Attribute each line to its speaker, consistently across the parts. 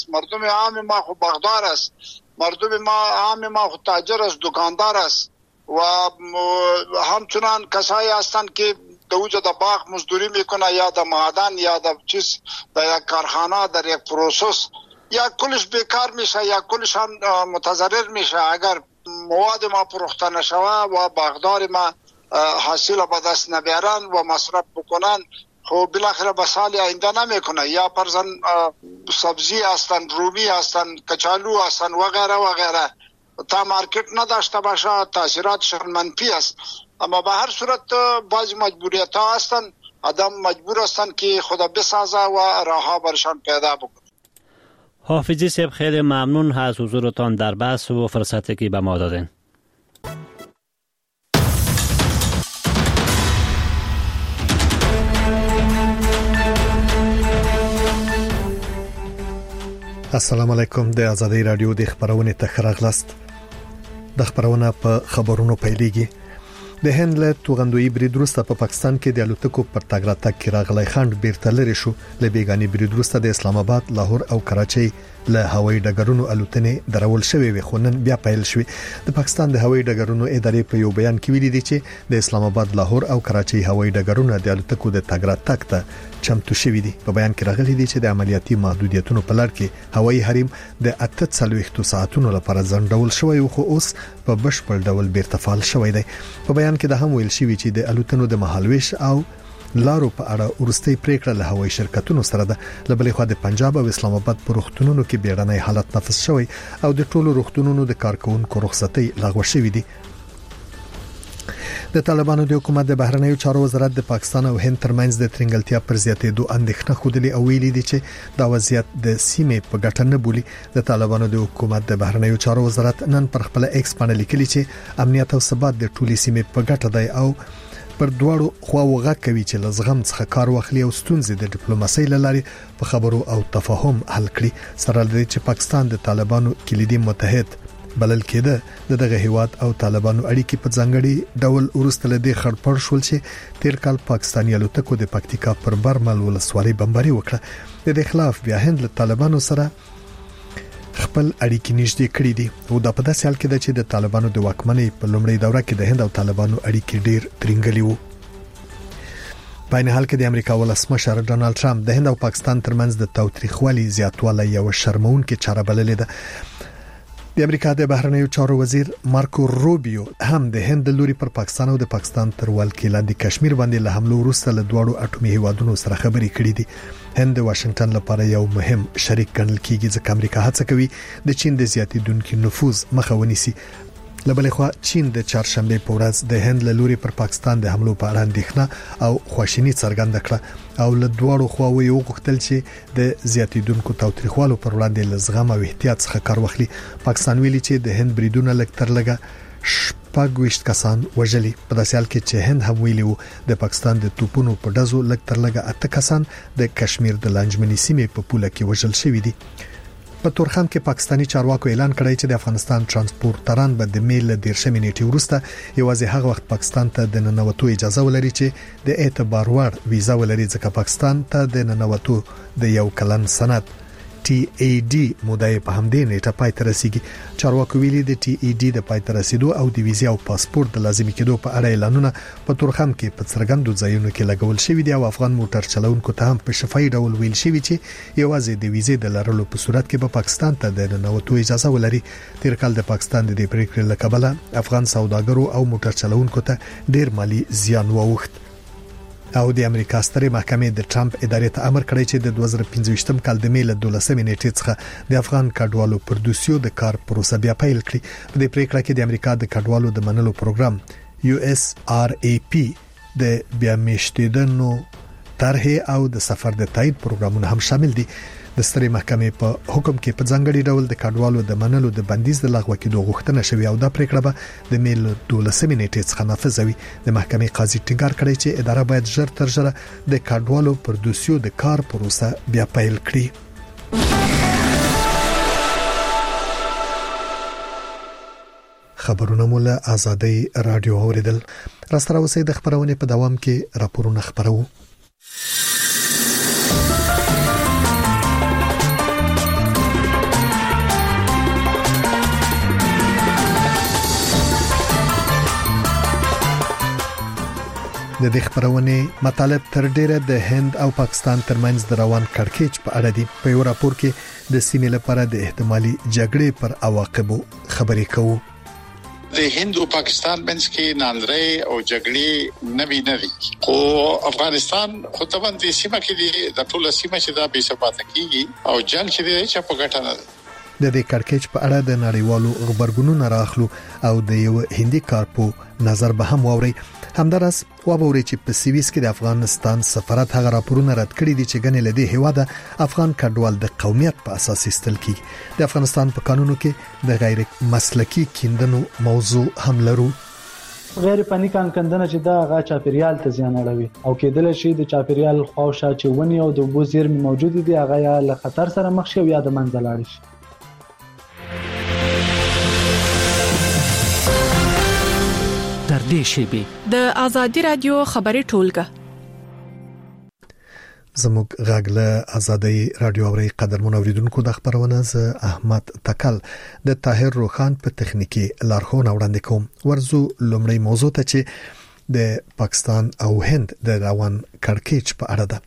Speaker 1: مردم عام ما خو باغدار است، مردم ما عام ما خو تاجر است، دکاندار است و همچنان کسایی هستند که در وجود باغ مزدوری میکنه یا در معدن یا در چیز در یک کارخانه در یک پروسس، یا کلش بیکار میشه یا کلش هم متضرر میشه اگر مواد ما فروخته نشوه و باغدار ما حاصل به دست نبیارن و مصرف بکنن. خب بالاخره به سال آینده نمیکنه، یا پرزن سبزی هستن، رومی هستن، کچالو هستن و غیره و غیره، تا مارکت نداشته باشه تاثیراتشون منفی است. اما به هر صورت بعضی مجبوریت ها هستن، آدم مجبور هستن که خدا بسازه و راهها برشان پیدا بکنه.
Speaker 2: حافظی صاحب خیلی ممنون از حضورتان در بحث و فرصتی که به ما دادین.
Speaker 3: السلام علیکم. د آزادۍ رادیو د خبرونې ته راغلاست. د خبرونه په خبرونو پیلېږي. د هند له توغندوی برید وروسته په پاکستان کې د الوتکو پر تګ راتګ کې راغلی خنډ بیرته لري شو. له بیګاني برید وروسته د اسلام آباد، لاهور او کراچۍ له هوایي ډګرونو الوتنې درول شوې وي، خو نن بیا پیل شوې. د پاکستان د هوایي ډګرونو ادارې په یو بیان کې ویلي دي چې د اسلام آباد، لاهور او کراچۍ هوایي ډګرونه د الوتکو د تګ راتګ ته چمتو شوي دي. په بیان کې راغلي دي چې د عملیاتي محدودیتونو په لړ کې هوایي حریم د 48 ساعتونو لپاره ځنډول شوی او خو اوس په بشپړ ډول بیرته فعال شوی دی. په بیان کې د هم ویل شوی چې د الوتنو د مهالويش او لارو په اړه ورستۍ پریکړه له هوایي شرکتونو سره ده. لبلې خو د پنجاب او اسلام آباد په روغتونونو کې بیړنی حالت نافذ شوی او د ټولو روغتونونو د کارکونکو رخصتۍ لغوه شوې دي. د طالبانو د حکومت د بهرنیو چارو وزارت د پاکستان او هند ترمنځ د ترنګلتیا پر زیاتېدو اندېښنه خوده او ویلي دي چې دا وضعیت د سیمې په ګټه نه بولي. د طالبانو د حکومت د بهرنیو چارو وزارت نن پر خپل ایکس باندې لیکلي چې امنیت او ثبات د ټولي سیمې په ګټه دی او پر دواړو خواو غږ کوي چې لزغم څخه کار واخلي او ستونزې د ډیپلوماسۍ لارې په خبرو او تفاهم حل کړي. سره لري چې پاکستان د طالبانو کلیدي متحد بلل کېده. دغه هیواد او طالبانو اړیکې په ځانګړي ډول ورسته لدی خړپړ شول چې تیر کال پاکستاني الوتکو د پکتیکا پر برمل ولسوالۍ بمباري وکړه. د دې خلاف بیا هند له طالبانو سره خپل اړیکې نږدې کړې دي او د په داسې حال کې ده چې د طالبانو د واکمنۍ په لومړۍ دوره کې د هند او طالبانو اړیکې ډېر ترنګلې وو. په عین حال کې د امریکا ولسمشر ډونالد ټرمپ د هند او پاکستان ترمنځ د تاوتریخوالي زیاتوالی یو شرمونکې چاره بللې ده. د امریکا د بهرنیو چارو وزیر مارکو روبیو هم د هند د لوري پر پاکستان او د پاکستان تر ولکې لاندې کشمیر باندې له حملو وروسته له دوړو اټومي هیوادونو سره خبرې کړې دي. هند د واشنگټن لپاره یو مهم شریک ګڼل کیږي ځکه امریکا هڅه کوي د چین د زیاتېدونکو نفوذ مخه ونیسي. لبلې خو چین د چهارشنبه په ورځ د هند له لوري پر پاکستان د حملو په اړه اندېښنه او خواشینی څرګنده کړه او له دوړو خواوې یو غوښتل چې د زیاتېدونکو تاوتریخوالو پر وړاندې لزغم او احتیاط څخه کار واخلي. پاکستان ویلي چې د هند بریدونه لږ تر لږه 26 کسان وژلي. په داسې حال کې چې هند هم ویلي وو د پاکستان د توپونو په ډزو لږ تر لږه 8 کسان د کشمیر د لانجمنی سیمې په پوله کې وژل شوي دي. په تورخم کې پاکستانی چارواکو اعلان کړی چې د افغانستان ترانسپورټران به د میل 13 نیټې وروسته یوازې هغه وخت پاکستان ته د ننوتو اجازه ولري چې د اعتبار وړ ویزا ولري ځکه پاکستان ته د ننوتو د یو کلن سند TAD مودې په همدې نیټه پای ته رسیدي. چارواکو ویلي د TAD د پای ته رسیدو او د ویزا او پاسپورت د لازمي کېدو په اړه اعلانونه په تورخم کې په څرګندو ځایونو کې لګول شوی دی او افغان موټر چلوونکو ته هم په شفاهي ډول ویل شوی چې یوازې د ویزې د لرلو په صورت کې به پاکستان ته د ننوتو اجازه ولري. تیر کال د پاکستان د پریکړې له کبله افغان سوداګرو او موټر چلوونکو ته ډیر مالی زیان واوښت او د امریکا سترې محکمې د ټرمپ ادارې ته امر کړی چې د 2015 کال د میل 12 نیټې څخه د افغان کډوالو پر دوسیو د کار پروسه بیا پیل کړي. په دې پریکړه کې د امریکا د کډوالو د منلو پروګرام USRAP د بیا میشتیدنو طرح او د سفر د تایید پروګرامونه هم شامل دي. د سترې محکمې په حکم کې په ځانګړي ډول د کډوالو د منلو د بندیز د لغوه کېدو غوښتنه شوې او دا پریکړه به د میل 12 نیټې څخه نافذ وي. د محکمې قاضي ټینګار کړی چې اداره باید ژر تر ژره د کډوالو پر دوسیو د کار پروسه بیا پیل کړي. خبرونه مولا آزادۍ رادیو اوریدل. راستره اوسې د خبرونه په دوام کې راپورونه خبرو. د دې خبرونه مطالب تر ډیره د هند او پاکستان ترمنځ د روان کړکېچ په اړه دي. په یو راپور کې د سیمې لپاره د احتمالي جګړې پر عواقبو خبرې کوو.
Speaker 4: د هند او پاکستان منځ کې ناندري او جګړې نه وي خو افغانستان خو ته باندې سیمه کې د ټول سیمه چې دا بې ثباته کیږي او جنگ چې دی چې په ګټه نه
Speaker 3: د دې کړکېچ په اړه د نړیوالو خبرګونونو راخلو او د یو هندي کارپو نظر به هم ووري. همدارس وابوري چې په سویس کې د افغانستان سفارت هغه راپورونه رد کړي دي چې ګنې لدی هواده افغان کډوال د قومیت په اساس استل کی. د افغانستان په قانونو کې د غیر مسلکی کیندنو موضوع هم لرو.
Speaker 5: غیر فني کاندنه چې دا غا چاپیریال ته زیان اړوي او کېدل شي د چاپیریال خواوشا چې ونی او د اوبو زیرمې موجود دي هغه یا له خطر سره مخ شي او یا د منځ لاړ شي.
Speaker 6: در دې شیبه د ازادي رادیو خبري ټولګه
Speaker 3: زموږ غاګله ازادي رادیو اوري قدر منوریدونکو د خبرونه ز احمد تکل د طاهر روخان په تخنیکی لارښوونه وړاندې کوم. ورزو لومړی موضوع ته چې د پاکستان او هند د روان کړکېچ په اړه ده.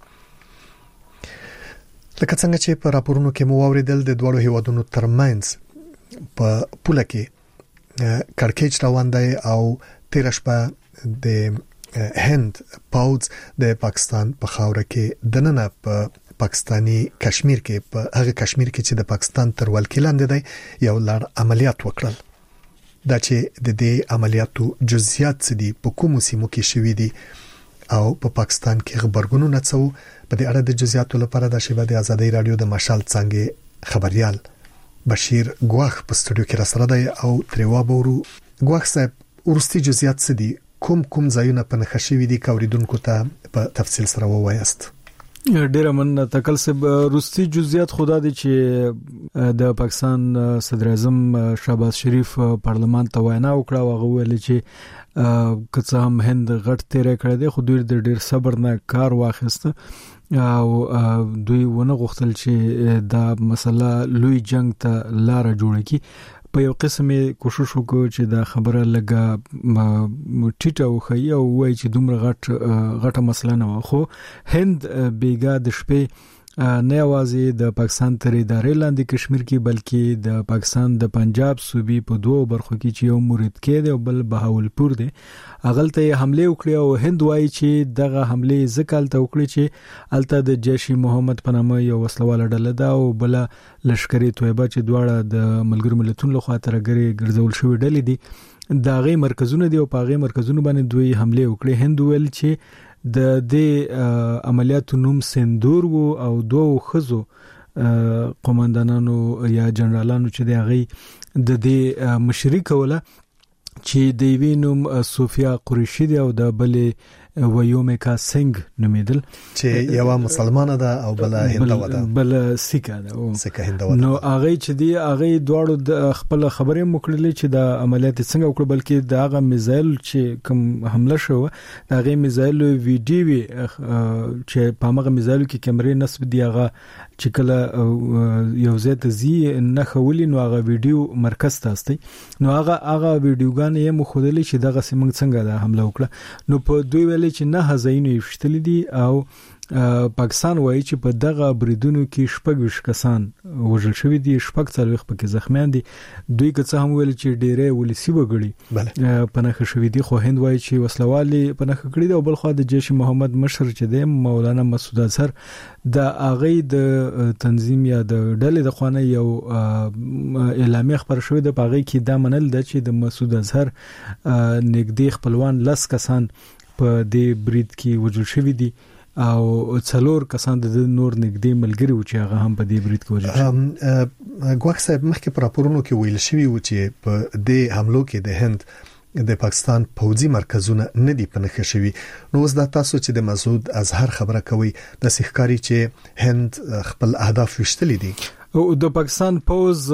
Speaker 3: لکه څنګه چې په راپورونو کې مو اوریدل د دوه هیوادونو ترمنځ په پوله کې کړکېچ روان دی او تیر شپه د هند پاوز د پاکستان په خاوره کې دننه په پاکستانی کشمیر کې په هغه کشمیر کې چې د پاکستان تر ولکې لاندې دی یو لړ عملیات وکړل. دا چې د دې عملیاتو جزئیات څه دي په کومو سیمو کې شوې دي او په پاکستان کې خبرګونونه څه په دې اړه د جزئیاتو لپاره د شیبه د ازادي رادیو د مشال څنګه خبريال بشیر ګواخ په سټوډیو کې را سره دی او تریوا بورو. ګواخ صاحب ورستي جزئیات څه دي کوم ځایونه په نخښوي دي کوریدونکو ته په تفصیل سره ووایست؟
Speaker 7: ډیره من تکل سب روسي جزئیات خدا دي چې د پاکستان صدر اعظم شهباز شریف پارلمان ته وینا وکړه او هغه ویل چې کڅه هم هند غټ تیرې کړې دي خو دوی د ډیر صبر نه کار واخیسته او دوی ونه غوښتل چې دا مسله لوی جنگ ته لار جوړ کړي. په یو قسمه کوشش وکړو چې دا خبره لګه ټیټه وخی او وایي چې دومره غټه مسله نه و خو هند بیګا د شپې نه یوازې د پاکستان تر ادارې لاندې کشمیر کې بلکې د پاکستان د پنجاب صوبې په دوه برخو کې چې یو مرید کې دی او بل بهاولپور دی اغلته حمله وکړي او هند وایي چې دغه حمله ځکالته وکړي چې الته د جیش محمد په نامه یو وسلواله ډله ده او بل لشکري تویبه چې دواړه د ملګرو ملتونو لخوا ترګری ګرځول شوی ډلې دي دا غي مرکزونه دي او په غي مرکزونو باندې دوی حمله وکړي. هند ویل چې د دې عملیاتو نوم سندور وو او دوه خزو قوماندانانو یا جنرالانو چې د غي د دې مشري کوله چې د وینوم صوفیا قریشی دی او د بلې ویومیکا سنگ نومیدل
Speaker 3: چې یو مسلمانه ده او بل هندو ده
Speaker 7: بل سیکه ده
Speaker 3: سیکه هندو ده.
Speaker 7: نو هغه چې دی هغه دواړو د خپل خبرې مکړلې چې د عملیات څنګه وکړ بلکې د هغه میزایل چې کوم حمله شو د هغه میزایل ویډیو چې په هغه میزایل کې کیمرې نصب دی هغه چې کله یو ځای ته زی نه خولي نو هغه ویډیو مرکز ته استي نو هغه ویډیوګان یې مخودلې چې دغه سیمنګ څنګه د حمله وکړه نو په دوی ویل چې نه هزاینو یفتل دي او پاکستان وایي چې په دغه بریدونو کې شپږ کسان وژل شوی دي شپږ څلويخ پکې زخمیان دي دوی که څه هم ویل چې ډېرې ولسی وګړي پناه شوی دي خو هند وایي چې وسلوالي پناه کړی دی او بل خو د جیش محمد مشر چې دی مولانا مسعود اظهر د اغه د تنظیم یا د ډلې د خوانه یو اعلامیه خبر شوې د پاغي کې دا منل د چې د مسعود اظهر نګدي خپلوان لس کسان په دې برید کې وژل شوی دي او څلور کسان د نور نګدي ملګری و چې هغه هم په دې برید کې وژل شوی.
Speaker 3: ګواخ صاحب مخکې پر راپورونو کې ویل شوی و چې په دې حملو کې د هند د پاکستان پوځي مرکزونه نه دي پنهخ شوی نو اوس دا تاسو چې د مسعود اظهر خبره کوي د سیخکاری چې هند خپل اهداف وشتلې دي
Speaker 7: او د پاکستان پوز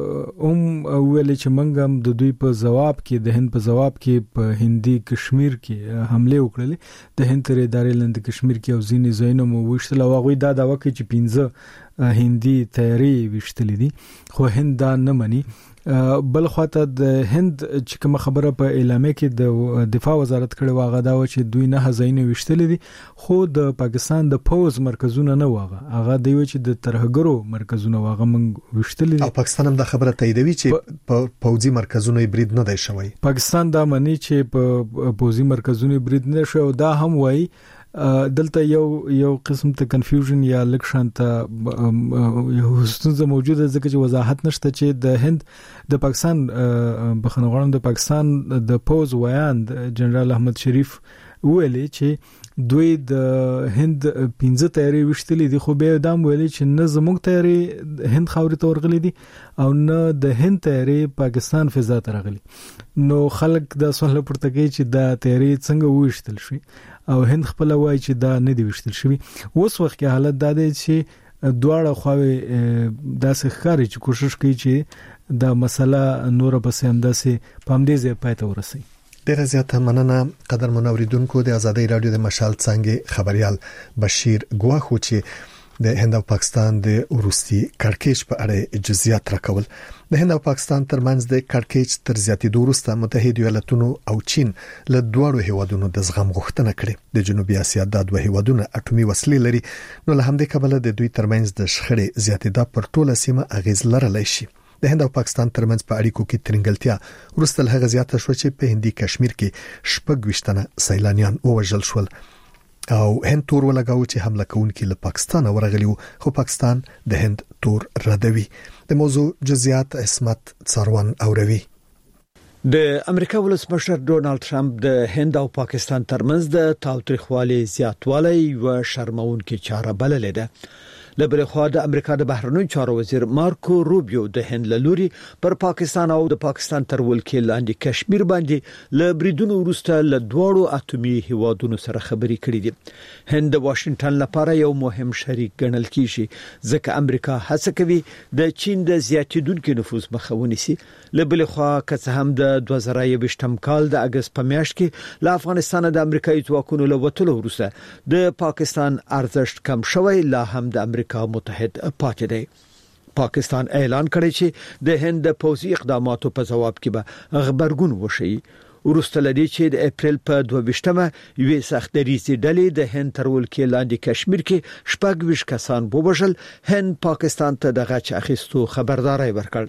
Speaker 7: ویل چې منګم د دوی په جواب کې د هند په جواب کې په هندي کشمیر کې حمله وکړلې د هند تر ادارې لاندې کشمیر کې او ځینې ځایونه مو وشتل او هغه دا وکړي چې 15 هندي تیاری وشتلې دي خو هند دا نه مني. بل خواته د هند چې کوم خبره په اعلامیه کې د دفاع وزارت کړي واغه دا و چې دوی نه هزینه وشتلې دي خو د پاکستان د پوز مرکزونه نه واغه هغه دی چې د ترهګرو مرکزونه واغه من وشتلې دي.
Speaker 3: او پاکستان هم د خبره تاییدوي چې پوزي مرکزونه برید نه دی شوی.
Speaker 7: پاکستان دا مني چې په پوزي مرکزونه برید نه شو او دا هم وایي دلته یو قسم ته کنفیوژن یا لکشانت یو ستونزه موجوده ځکه چې وضاحت نشته چې د هند د پاکستان بخنوغړم د پاکستان د پوز ویاند جنرال احمد شریف ویلي چې دوی د هند 15 تیاری وشتلې دي خو به دام ویلي چې نه زموږ تیاری هند خاورې ته ورغلي دي او نه د هند تیاری پاکستان فضا ته راغلي. نو خلک د سوال پورته کوي چې دا تیاری څنګه وشتل شي او هند خپل وایي چې دا نه دی وشتل شوی. اوس وخت کې حالت دا دی چې دواړه خواوې داسې ښکاري چې کوشش کوي چې دا مسله نور پسې همداسې پامدې ځای پای ته ورسي.
Speaker 3: ډیره زیاته مننه قدرمن اوریدونکو د آزادۍ رادیو د مشال څنګه خبريال بشیر ګواخو چې د هند او پاکستان د وروستي کړکېچ په اړه جزئیات راکول. د هند او پاکستان ترمنځ د کړکېچ تر زیاتېدو وروسته متحده ایالاتونو او چین له دوړو هیوادونو د زغم غوښتنه کړې. د جنوبي اسیا د دوه هیوادونو اټومي وسلې لري نو له همدې کبله د دوی ترمنځ د شخړې زیاتېدا پر ټوله سیمه اغیز لرلی شي. د هند او پاکستان ترمنځ په اړیکو کې ترنګلتیا وروسته له هغه زیاته شو چې په هندي کشمیر کې 26 سیلانیان ووژل شول او هند تور ولګاو چې حمله کوونکي له پاکستان ورغلی خو پاکستان د هند تور ردوي. د موضوع جزئیات اسمت څاروان اوروي.
Speaker 8: د امریکا ولسمشر ډونالد ټرمپ د هند او پاکستان ترمنځ د تاوتریخوالي زیاتوالی او شرمونکې چاره بللې ده. لبل خو د امریکا د بهرنیو چارو وزیر مارکو روبیو د هند لوري پر پاکستان او د پاکستان تر ولکې لاندې کشمیر باندې ل بریدونو وروسته ل دوړو اټومي هیوادونو سره خبرې کړې دي. هند د واشنگټن لپاره یو مهم شریک ګڼل کیږي ځکه امریکا هڅه کوي د چین د زیاتیدونکو نفوذ مخه ونیسي. لبل خو که څه هم د 2020 کال د اگست په میاشت کې له افغانستان د امریکایي ځواکونو له وټلو وروسته د پاکستان ارزښت کم شوی لا هم د امریکا متحد پاتې دی. پاکستان اعلان کړی چې د هند د پوځي اقداماتو په جواب کې به خبرګون وشي. ورسته لدی چې د اپریل په 22مه یوې سختریزي ډلې د هند تر ولکې لاندې کشمیر کې 26 کسان ووژل. هند پاکستان ته د غچ اخیستو خبرداري ورکړ.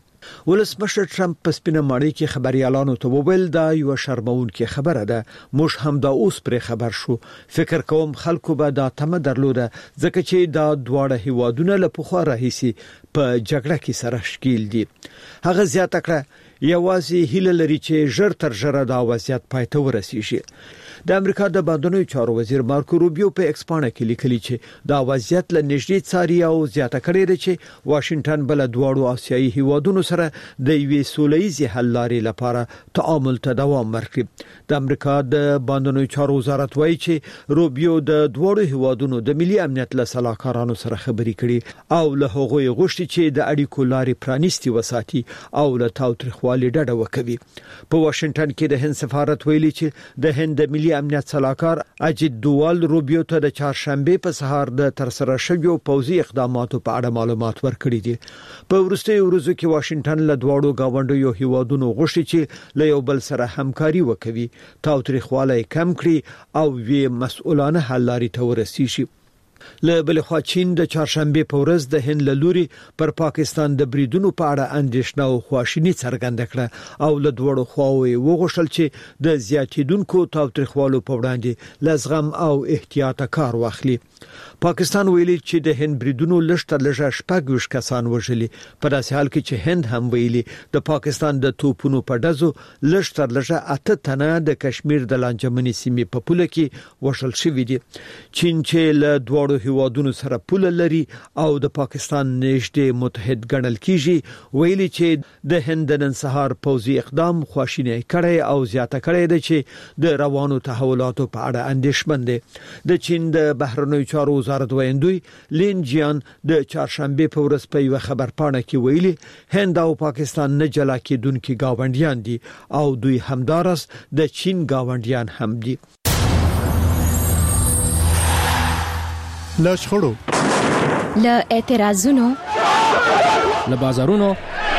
Speaker 8: ولسمشر ټرمپ په سپینه ماڼۍ کې خبريالانو ته وویل دا یو شرمونکې خبره ده. موږ هم دا اوس پر خبر شو. فکر کوم خلکو به دا تمه درلوده ځکه چې دا دواړه هیوادونه له پخوا راهیسي په جګړه کې سره ښکیل دي. هغه زیاته کړه یوازې هیله لري چې ژر تر ژره دا وضعیت پای ته ورسیږي. د امریکا د بهرنیو چارو وزیر مارکو روبیو په ایکسپانه کې لیکلي چې دا وضعیت له نږدې څاري او زیاته کړې ده چې واشنگټن بل دوړو آسیایي هیوادونو سره د یوې سولهییزې حل لارې لپاره تعامل ته دوام ورکړي. د امریکا د بهرنیو چارو وزارت وایي چې روبیو د دوړو هیوادونو د ملي امنیت له سلاکارانو سره خبرې کړي او له هغوی غوښتي چې د اړیکو لارې پرانیستي وساتي او له تاوتریخوالي ډډه وکړي. په واشنگټن کې د هند سفارت ویلي چې د هند ملي امنیت سلاکار اجید دووال روبیو ته د چهارشنبه په سهار د ترسره شویو پوځي اقداماتو په اړه معلومات ورکړي دي. په وروستي ورځو کې واشنگټن له دوړو گاونډیو هیوادونو غوښتي چې له یو بل سره همکاري وکړي، تاوتریخوالی کم کړي او وی مسؤلانه حل لارې ته ورسیږي. له بل خوا چین د چهارشنبه په ورځ د هند لوري پر پاکستان د بریدونو په اړه اندېښنه او خواشینی څرګنده کړه او له دوړو خواوې وغوښتل چې د زیاتیدونکو تاوتریخوالو په وړاندې لزغم او احتیاط کار واخلي. پاکستان ویلي چې د هند بریدونو لږتر لږه 26 کسان وژلي، په داسې حال کې چې هند هم ویلي د پاکستان د توپونو په ډزو لږتر لږه 8 تنه د کشمیر د لانجمنې سیمې په پوله کې وژل شوي دي. چین چې له دوړو هیوادونو سره پوله لري او د پاکستان نږدې متحد ګڼل کیږي ویلي چې د هند نن سهار پوځي اقدام خواشینی کړي او زیاته کړي د چې د روانو تحولاتو په اړه اندېښمن دي د چین د بهرنیو چارو وزارت ویندوی لین جیان د چهارشنبه په ورځ په یو خبرپاڼه کې ویلي هند او پاکستان نه جلا کېدونکي گاونډیان دي او دوی همدارس د چین گاونډیان هم دي.
Speaker 3: له شخړو،
Speaker 9: له اعتراضونو،
Speaker 6: له بازارونو،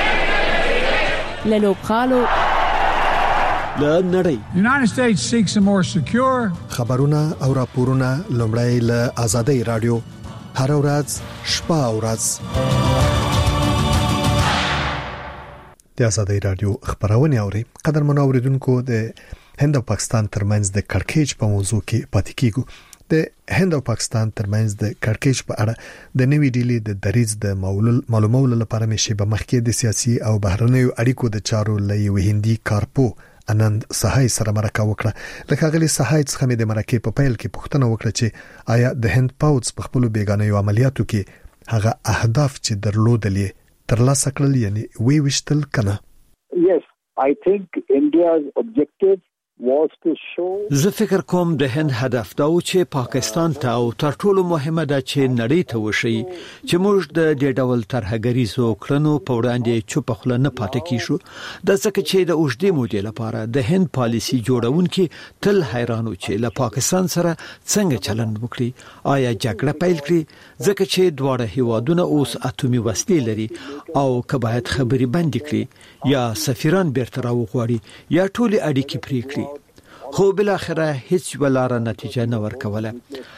Speaker 6: له لوبخالو،
Speaker 8: له نړۍ.
Speaker 10: United States seeks a more secure
Speaker 3: خبرونه او راپورونه لومړی له آزادۍ رادیو هر ورځ شپه او ورځ د آزادۍ رادیو خبرونه اوري. قدرمن اوریدونکو، د هند او پاکستان ترمنځ د کړکېچ په موضوع کې پاتې کیږو. د هند او پاکستان ترمنځ د کړکېچ په اړه د نوې ډیلي د دریځ د معلومولو لپاره مشي به مخکې د سیاسي او بهرنیو اړیکو د چارو لوی هندي کارپو انند سهای سره مرکه وکړه. لکه غلي سهای څخه د مرکه په پیل کې پوښتنه وکړه چې آیا د هند پوځ په خپل بیگانه عملیاتو کې هغه اهداف چې درلودل ترلاسه کړل یعنی وی وشتل کنه.
Speaker 11: Yes, I think India's objective was to show.
Speaker 8: زه فکر کوم د هند هدف دا و چې پاکستان ته او تر ټولو مهمه ده چې نړۍ ته وشي چې موږ د دې ډول ترهګریزو کړنو په وړاندې چوپ خله نه پاتې کیشو. د ځکه چې د اوږدې مودې لپاره د هند پالیسي جوړونکي تل حیرانو چې له پاکستان سره څنګه چلند وکړي، آیا جګړه پیل کړي، ځکه چې دواړه هیوادونه اوس اتومي وسلې لري او که باید خبري بند کړي یا سفیران بیرته راوغواړي یا ټول اړیکې پرې کړي. خو بل اخره هیڅ ولاره نتیجه نه ورکوله.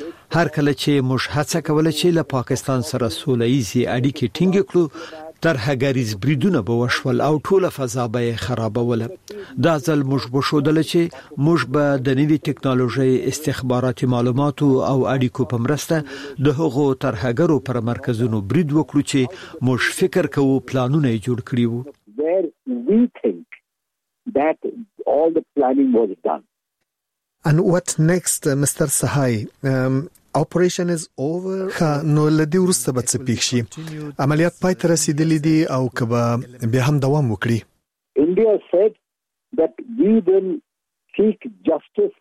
Speaker 8: هر کله چې موږ هڅه کوله چې له پاکستان سره سوله‌ایزي اړیکې ټینګ کړو، ترهګریز بریدونه به وشول او ټوله فضا به خرابوله. دا ځل موږ بشودل چې موږ به د نوې ټکنالوژي، استخباراتي معلوماتو او اړیکو په مرسته د هغو ترهګرو پر مرکزونو برید وکړو چې موږ فکر کوو پلانونه جوړ کړی وو.
Speaker 11: Where we think that all the planning was done.
Speaker 3: And what next, Mr. Sahai? Operation is over. نو لدی ورسته به څه پیښ شي؟ عملیات پای ته رسیدلې دي او کبه بیا هم دوام وکړي.
Speaker 11: India said that we will seek justice.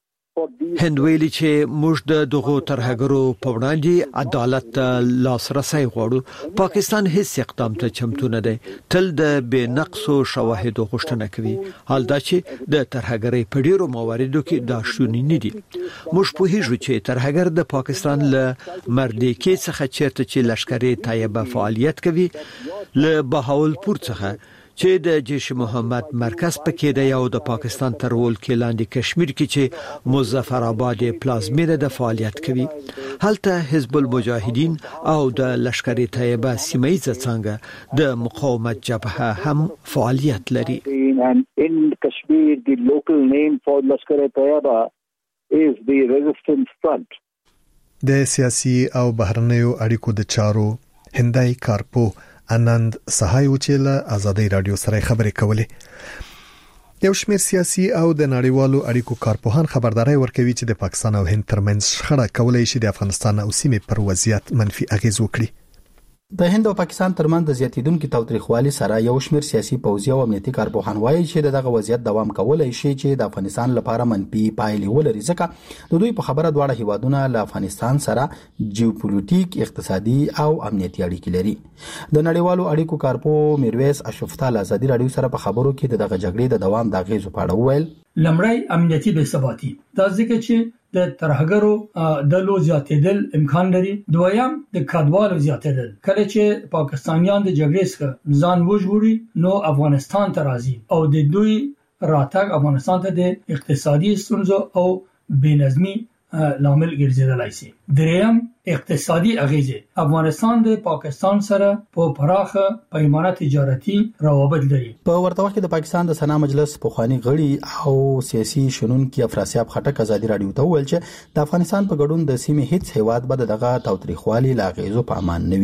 Speaker 8: هند ویلي چې موږ د دغو ترهګرو په وړاندې عدالت لاسرسي غواړو. پاکستان هیڅ اقدام ته چمتو نه دی، تل د بې نقصو شواهدو غوښتنه کوي. حال دا چې د ترهګرۍ په ډیرو مواردو کې دا شونی نه دي. موږ پوهیږو چې ترهګر د پاکستان له مردیکې څخه چیرته چې لشکري طیبه فعالیت کوي، له بهاولپور څخه چې د جیش محمد مرکز پکې دی او د پاکستان تر ولکې لاندې کشمیر کې چې مظفر آباد پلازمینه د فعالیت کوي. هلته حزب المجاهدین او د لشکري طیبه سیمایي څنګه د مقاومت جبهه هم فعالیت لري.
Speaker 11: In Kashmir, the local name for Lashkar-e-Taiba is the Resistance Front.
Speaker 3: د سیاسي او بهرنیو اړیکو د چارو هندای کارپو انند سهای وچیله آزادۍ رادیو سره خبرې کولې. یو شمېر سیاسي او د نړیوالو اړیکو کارپوهان خبرداري ورکوي چې د پاکستان او هند ترمنځ شخړه کولای شي د افغانستان او سیمې پر وضعیت منفي اغیز وکړي.
Speaker 12: د هند او پاکستان ترمنځ د زیاتیدونکو تاوتریخوالي سره یو شمېر سیاسي پوځي او امنیتي کارپوهان وایي چې دغه وضعیت دوام کولای شي چې د افغانستان لپاره منفي پایلې ولري، ځکه د دوی په خبره دواړه هیوادونه له افغانستان سره جیوپولیټیک، اقتصادي او امنیتي اړیکې لري. د نړیوالو اړیکو کارپو میرویس اشرفتال آزادي رادیو سره په خبرو کې دغه جګړې د دوام د اغیزو په اړه وویل.
Speaker 13: لمړی امنیتي بې ثباتي، دا ځکه چې د ترهګرو د لو زیاتېدل امکان لري. دویم د کډوالو زیاتېدل، کله چې پاکستانیان د جګړې څخه ځان وژغوري نو افغانستان ته راځي او د دوی راتګ افغانستان ته د اقتصادي ستونزو او بېنظمي لامل ګرځیدلای شي. دریم اقتصادي اغیزه، افغانستان د پاکستان سره په پراخه پیمانه تجارتي روابط لري.
Speaker 12: په ورته وخت کې د پاکستان د سنا مجلس پخوانی غړي او سیاسي شنونکي افراسیاب خټک آزادي رادیو ته ویل چې د افغانستان په ګډون د سیمې هیڅ هیواد به دغه تاوتریخوالي لاغیزو په امان نه وي.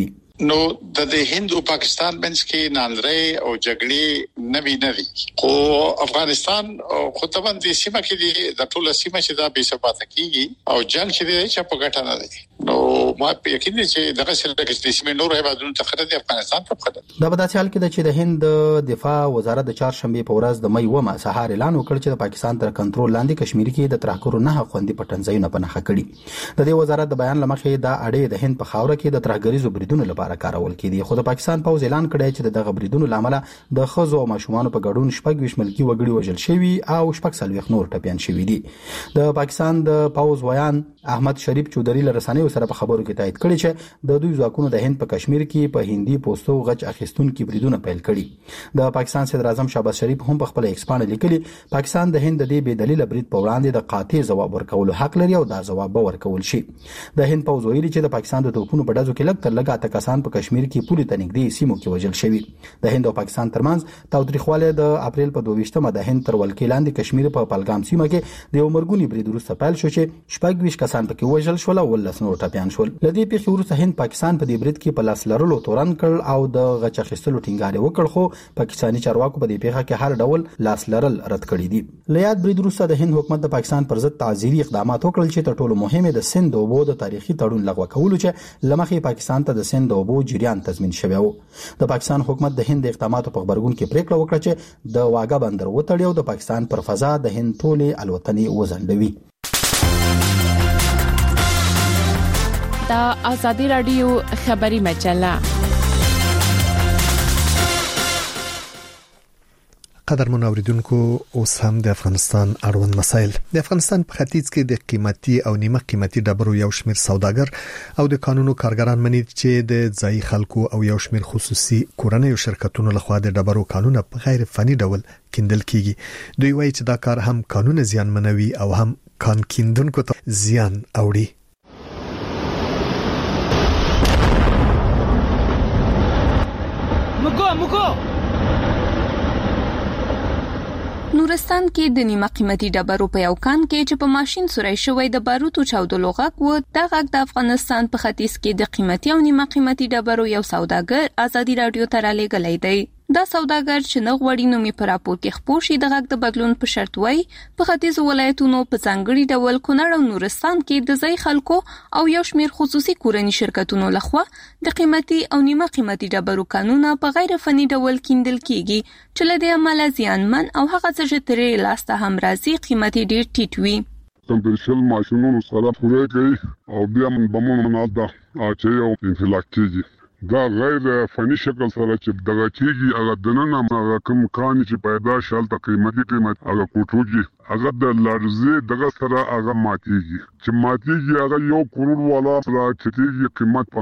Speaker 4: نو د هند او پاکستان بنس کې ناندرې او جګړې نوي ندي خو افغانستان خو طبعا د سیمه کې د ټول سیمه چې دا بې ثبات کیږي او جنگ چې دی چې په ګټه نه دی نو ما په یقین دي چې دغه سره د سیمه نور هیوادونو ته خطر دی افغانستان ته خطر
Speaker 12: دا په داسې حال کې چې د هند دفاع وزارت د چهارشنبه په ورځ د مې ومه سهار اعلان وکړ چې د پاکستان تر کنټرول لاندې کشمیر کې د ترهګرو نه خوندې پټنځایونه پنهخه کړي د دې وزارت د بیان لمخې دا اړې د هند په خاوره کې د ترهګریزو بریدونو لپاره کارول کېدي خو د پاکستان پوز اعلان کړی چې دغه بریدونو لامل د خزو او ماشومان په ګډون شپږ ویش ملکی وګړي وژل شوي او شپږ سلويخ نور ټپيان شوي دي د پاکستان د پوز ویان احمد شریف چودري لرسانه سره په خبرو کې تایید کړی چې د دوی ځواکونو د هند په کشمیر کې په هندي پوسټو غچ اخیستونکو بریدونه پیل کړي د پاکستان صدر اعظم شهباز شریف هم په خپل ایکس باندې لیکلي پاکستان د هند د دې بې دلیل برید په وړاندې د قاطع جواب ورکولو حق لري او دا جواب به ورکول شي د هند پوز ویلي چې د پاکستان د توپونو په ډزو کې لږ تر لږه کسان په کشمیر کې پوری تنګدي سیمو کې وژل شوي د هند او پاکستان ترمنځ تاوتریخواله د اپریل په 22مه د هند تر ولکې لاندې کشمیر په پلګام سیمه کې د یو مرګونی برید وروسته پیل شو چې شپږ ویش کسان پکې وژل شول او ولس نور ټپيان شول لدې پیښې وروسته هند پاکستان په دې برید کې په لاس لرلو تورن کړ او د غچ اخیستلو ټینګار وکړ خو پاکستاني چارواکو په دې پیښه کې هر ډول لاس لرل رد کړی دي لیاد برید وروسته د هند حکومت د پاکستان پر ضد تعزیري اقدامات وکړل چې تر ټولو مهمه د سند اوبو د تاریخي تړون لغوه کولو چې لمخې پاکستان ته د سند اوبو جریان تضمین شوی و د پاکستان حکومت د هند اقداماتو په خبرګون کې پریکړه وکړه چې د واګا بندر وتړي او د پاکستان پر فضا د هند ټولې الوتنې وزندوي
Speaker 6: دا آزادی رادیو خبری مجله
Speaker 3: قدرمن اوریدونکو اوس هم د افغانستان اړوند مسایل د افغانستان په ختیځ کې د قیمتي او نیمه قیمتي ډبرو یو شمېر سوداګر او د قانونو کارګران مني چې د ځای خلکو او یو شمېر خصوصي کورنیو شرکتونو لخوا د ډبرو قانون په غیر فني ډول کیندل کیږي دوی وایي چې دا کار هم قانون زیان منوي او هم کان کیندونکو ته زیان اوري
Speaker 14: مکو نورستان کې د نیمه قیمتي ډبرو په یو کان کې چې په ماشين سورای شوی د باروتو چاودلو غږ و د غږ د افغانستان په ختیځ کې د قیمتي او نیمه قیمتي ډبرو یو سوداګر آزادي رادیو ته را لېږلی دی دا سوداګر چې نه غوړي نومي پر راپور کې خپور شي د غږ د بدلون په شرط وای په ختیځ ولایتونو په ځانګړي ډول کونړ او نورستان کې د ځای خلکو او یو شمېر خصوصي کورني شرکتونو لخوا د قیمتي او نیمه قیمتي ډبرو قانونه په غیر فني ډول کیندل کیږي چې له دې عمله زیانمن او هغه څه چې ترې لاسته هم راځي قیمتي ډیر ټیټ وي
Speaker 15: کمپیوټر ماشینونو سره پوره کوي او بیا بمونو مناده چې یو انفلاک کیږي دا غیر فني شکل سره چې دغه کیږي هغه دننه هغه کوم کان چې پیدا شول د قیمتي هغه کوټوږي هغه د لارزه دغه سره هغه ماتيږي چې ماتيږي هغه یو کرور والا چې قیمت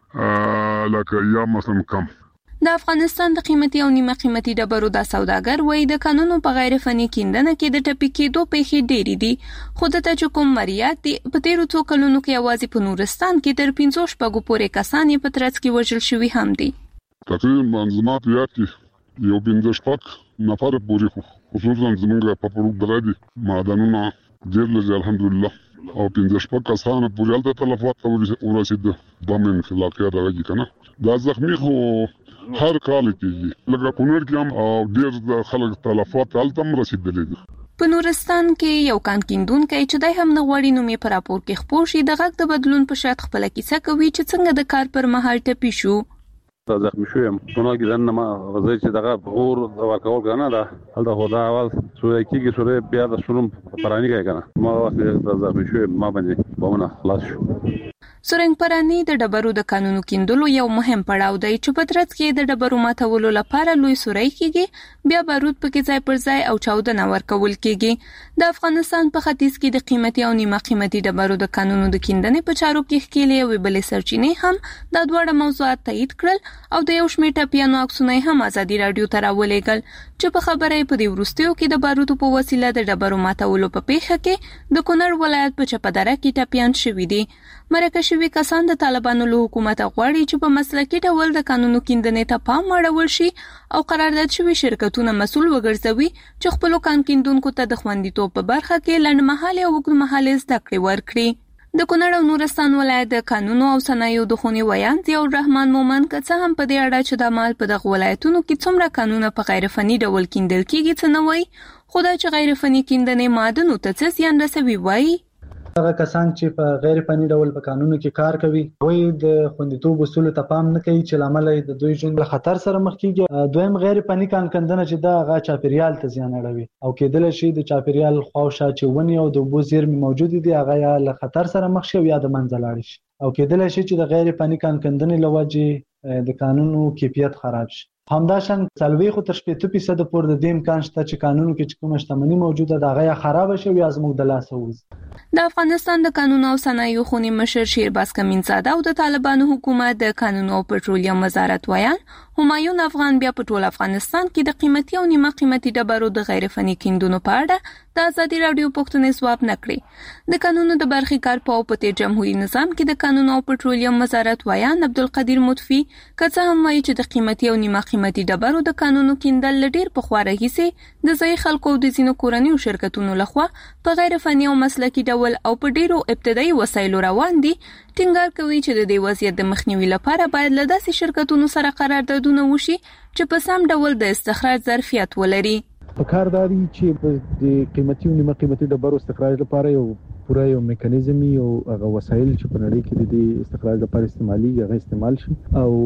Speaker 15: 50 لکه یا مثلا کم
Speaker 14: د افغانستان د قیمتي او نیمه قیمتي ډبرو د سوداګر وای د قانونو په غیر فني کیندنه کې د ټپي کېدو پیښې ډېری دي خو د تجکم مریات دي په تیرو څو کلونو کې اوازې په نورستان کې تر 500 شپږو پورې کسان په ترڅ کې وژل شوي هم دي
Speaker 15: تقریبا منظمات یاتي یو 500 شپږ نفر پورې خصوصا زموږ په پروګرام دي معدنونه ډېر لږ الحمدلله او 500 شپږ کسان پورې الته تلفات ورسید د من خلاقیت راځي کنه دا زخمی خو هر کال کېږي لکه کونړ کې هم او ډېر خلک تلفات الته رسیدلي دي
Speaker 14: په نورستان کې یو کان کیندونکی چې دای هم نه غوړي نومې پر راپور کې خپور شي د غږ د بدلون په شرط خپل کیسه کوي چې څنګه د کار پر مهال ټپي شو
Speaker 16: زخمی شوم نو کې دنه ما غزي چې دغه غور ورکول کنه دا هلته خدا اول سورې کېږي سورې بیا د شروم پرانی کوي کنه ما وخت زخمی شوم ما باندې بمونه خلاص شو
Speaker 14: سورنګ پرانی د ډبرو د قانونو کیندلو یو مهم پړاو دی چې په ترڅ کې د ډبرو ماتولو لپاره لوی سورای کېږي بیا بارود پکې ځای پر ځای او چاودنه ورکول کېږي د افغانستان په ختیځ کې د قیمتي او نیمه قیمتي ډبرو د قانونو د کیندنې په چارو کې ښکېلې او بلې سرچینې هم د دوړه موضوعات تایید کړل او د یو شمېر ټپیانو عکسونه هم آزادي رادیو ته راولېږل چې په خبره په دې وروستیو کې د بارودو په وسیله د ډبرو ماتولو په پیښه کې د کونړ ولایت په چپدره کې ټپیان شوي دي مرکه شوي کسان د طالبانو له حکومت غواړي چې په مسلکي ډول د قانونو کیندنې ته پام اړول شي او قرارداد شوي شرکتونه مسؤل وګرځوي چې خپل کان کیندونکو ته د خوندیتوب په برخه کې لنډمهاله او اوږدمهاله زده کړې ورکړي د کونړ او نورستان ولایت د قانونو او صنایعو د خونی ویان ضیاء الرحمن مومن کڅه هم په دې اړه چې د مال په دغه ولایتونو کې څومره قانونه په غیر فني ډول کیندل کیږي څه نه وایي، خو دا چې غیر فني کیندنې معدنو ته څه زیان رسوي وایي.
Speaker 5: هغه کسان چې په غیر فني ډول په قانونو کې کار کوي وایي د خوندیتوب اصول ته پام نه کوي چې لامل د دوی ژوند له خطر سره مخ کیږي. دویم غیر فني کاندنه چې دا هغه چاپیریال ته زیان اړوي او کېدل شي د چاپیریال خواوشا چې ونی او د اوبو زیرمې موجود دي هغه یا له خطر سره مخ شي یا د منځ لاړ شي او کېدل شي چې د غیر فني کاندنې لوجه د قانونو کیفیت خراب شي. همداشان سلوي خو تر 70% پورې د دې امکان شته چې قانونو کې چې کومه شتمنۍ موجوده ده هغه خراب شي یا زموږ د لاس وځي.
Speaker 14: د افغانستان د قانونو او صنایعو خونی مشر شیرباز کمینزاده او د طالبانو حکومت د قانونو او پټرولیم وزارت ویان همایون افغان بیا په ټول افغانستان کې د قیمتي او نیمه قیمتي ډبرو د غیر فني کیندونو په اړه د ازادي رادیو پښتنې ځواب نکړي. د قانونو د برخې کارپو په تیر جمهوریت نظام کې د قانونو او پټرولیم وزارت ویان عبدالقدیر مطفی کڅه هم وایي چې د قیمتي او نیمه قیمتي ډبرو د قانونو کیندل ډیر په خواره هيسي د ځای خلکو د زینو کورنیو شرکتونو لخوا په غیر فني او مسلکي ډول او په ډیرو ابتدایي وسایلو روان دي. ټینګار کوي چې د دې وضعیت د مخنیوي لپاره باید له داسې شرکتونو سره قراردادونه وشي چې په سم ډول د استخراج ظرفیت ولري.
Speaker 17: په کار داري چې د قیمتي او نیمه قیمتي ډبرو استخراج لپاره یو پوره یو میکانیزم او هغه وسایل چې په نړۍ کې د استخراج لپاره استعمالي هغه استعمال شي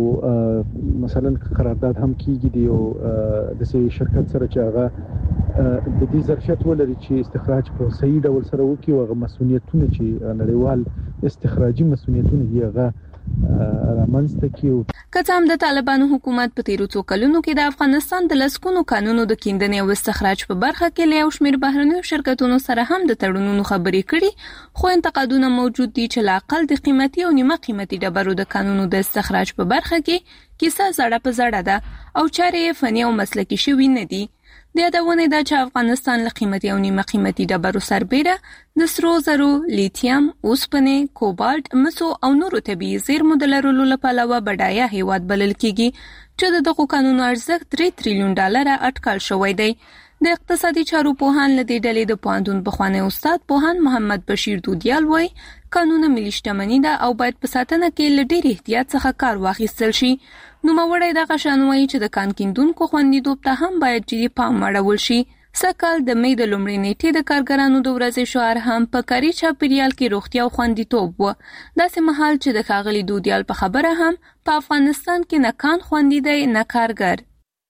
Speaker 17: او مثلا قرارداد هم کیږي دی او د شرکت سره چې هغه د دې ظرفیت ولري چې استخراج په صحیح ډول سره وکړي او هغه مسؤلیتونه چې نړیوال استخراجي مسؤلیتونه دی هغه رامنځته کیو.
Speaker 14: کڅه هم د طالبانو حکومت په تیرو څو کلونو کې د افغانستان د لسکونو قانونو د کیندنې او استخراج په برخه کې له یو شمېر بهرنیو شرکتونو سره هم د تړونونو خبرې کړي، خو انتقادونه موجود دي چې لا اقل د قیمتي او نیمه قیمتي ډبرو د قانونو د استخراج په برخه کې کیسه زړه په زړه ده او چارې فني او مسلکي شوي نه دي. د یادونه ده چې افغانستان له قیمتي او نیمه قیمتي ډبرو سربېره د سرو زرو، لیتیم، اوسپنې، کوبالت، مسو او نورو طبیعي زیرمو د لرلو له پلوه بډایه هیواد بلل کیږي چې دغه قانونو ارزښت 3 تریلیون ډالر اټکل شوی دی. د اقتصادي چارو پوهان له دې ډلې د پوهنتون پخوانی استاد پوهان محمد بشیر دودیال وایي قانون ملي شتمني ده او باید په ساتنه کې له ډېر احتیاط څخه کار واخیستل شي. نوموړی دغه شان وایي چې د کان کیندونکو خوندیتوب ته هم باید جدي پام اړول شي. سکهال د مې د لومړۍ نیټې د کارګرانو د ورځې شعار هم په کاري چاپیریال کې روغتیا او خوندیتوب و. داسې مهال چې د ښاغلي دودیال په خبره هم په افغانستان کې نه کان خوندي دی نه کارګر.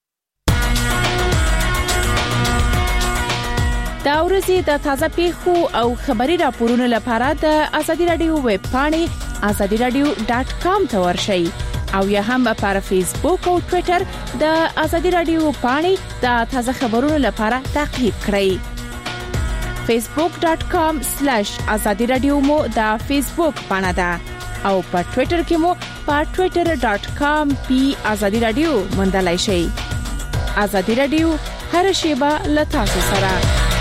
Speaker 6: دا ورځې د تازه پیښو او خبري راپورونو لپاره د ازادي رادیو ویب پاڼې azadiradio.com ته ورشئ او یا هم پر فیسبوک او ټوئیټر د ازادي رادیو پاڼې د تازه خبرونو لپاره تعقیب کړئ. facebook.com/azadiradio مو د فیسبوک پاڼه ده او په ټوئیټر کې مو په twitter.com/azadiradio موندلای شئ. ازادي رادیو هر شیبه له تاسو سره.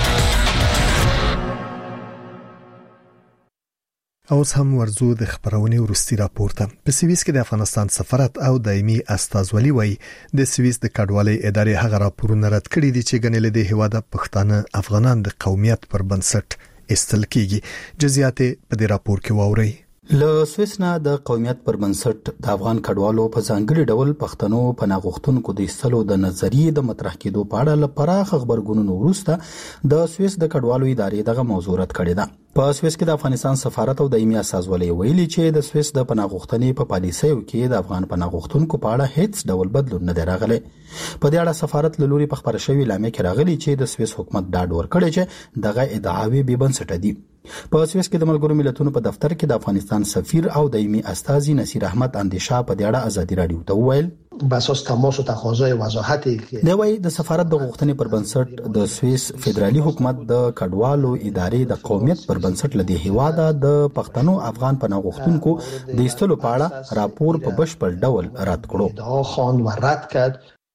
Speaker 3: اوس هم ورزو د خبرونې ورستي راپورته. په سویس کې د افغانستان سفارت او دایمي استازولي وایي د سویس د کډوالۍ ادارې هغه راپورونه رد کړي دي چې ګڼل دي هواده پښتانه افغانان د قومیت پر بنسټ استل کیږي. جزئیات په دې راپور کې واورئ.
Speaker 12: له سویس نه د قومیت پر بنسټ د افغان کډوالو په ځانګړي ډول پښتنو پناه غوښتونکو د ایستلو د نظریې د مطرح کېدو په اړه لپاره خبرګونونو وروسته د سویس د کډوالو ادارې دغه موضوع رد کړې ده. په سویس کې د افغانستان سفارت او دایمي استازولي ویلي چې د سویس د پناه غوښتنې په پالیسیو کې د افغان پناه غوښتونکو په اړه هیڅ ډول بدلون نه دی راغلی. په دې اړه سفارت له لوري په خبره شوی اعلامیه کې راغلی چې د سویس حکومت ډاډ ورکړی چې دغه ادعاوې بې بنسټه دي. په سویس کې د ملګرو ملتونو په دفتر کې د افغانستان سفیر او دایمي استازي نصیر احمد اندیشا په دې اړه ازادي رادیو ته وویل
Speaker 18: باساس تماس و تقاضای وضاحتی
Speaker 12: دی وایي د سفارت د غوښتنې پر بنسټ د سویس فدرالي حکومت د کډوالو ادارې د قومیت پر بنسټ لدی هواده د پښتنو افغان پناه غوښتونکو د ایستلو په اړه راپور په بشپړ ډول رد کړو.
Speaker 18: دا خوان و رد کرد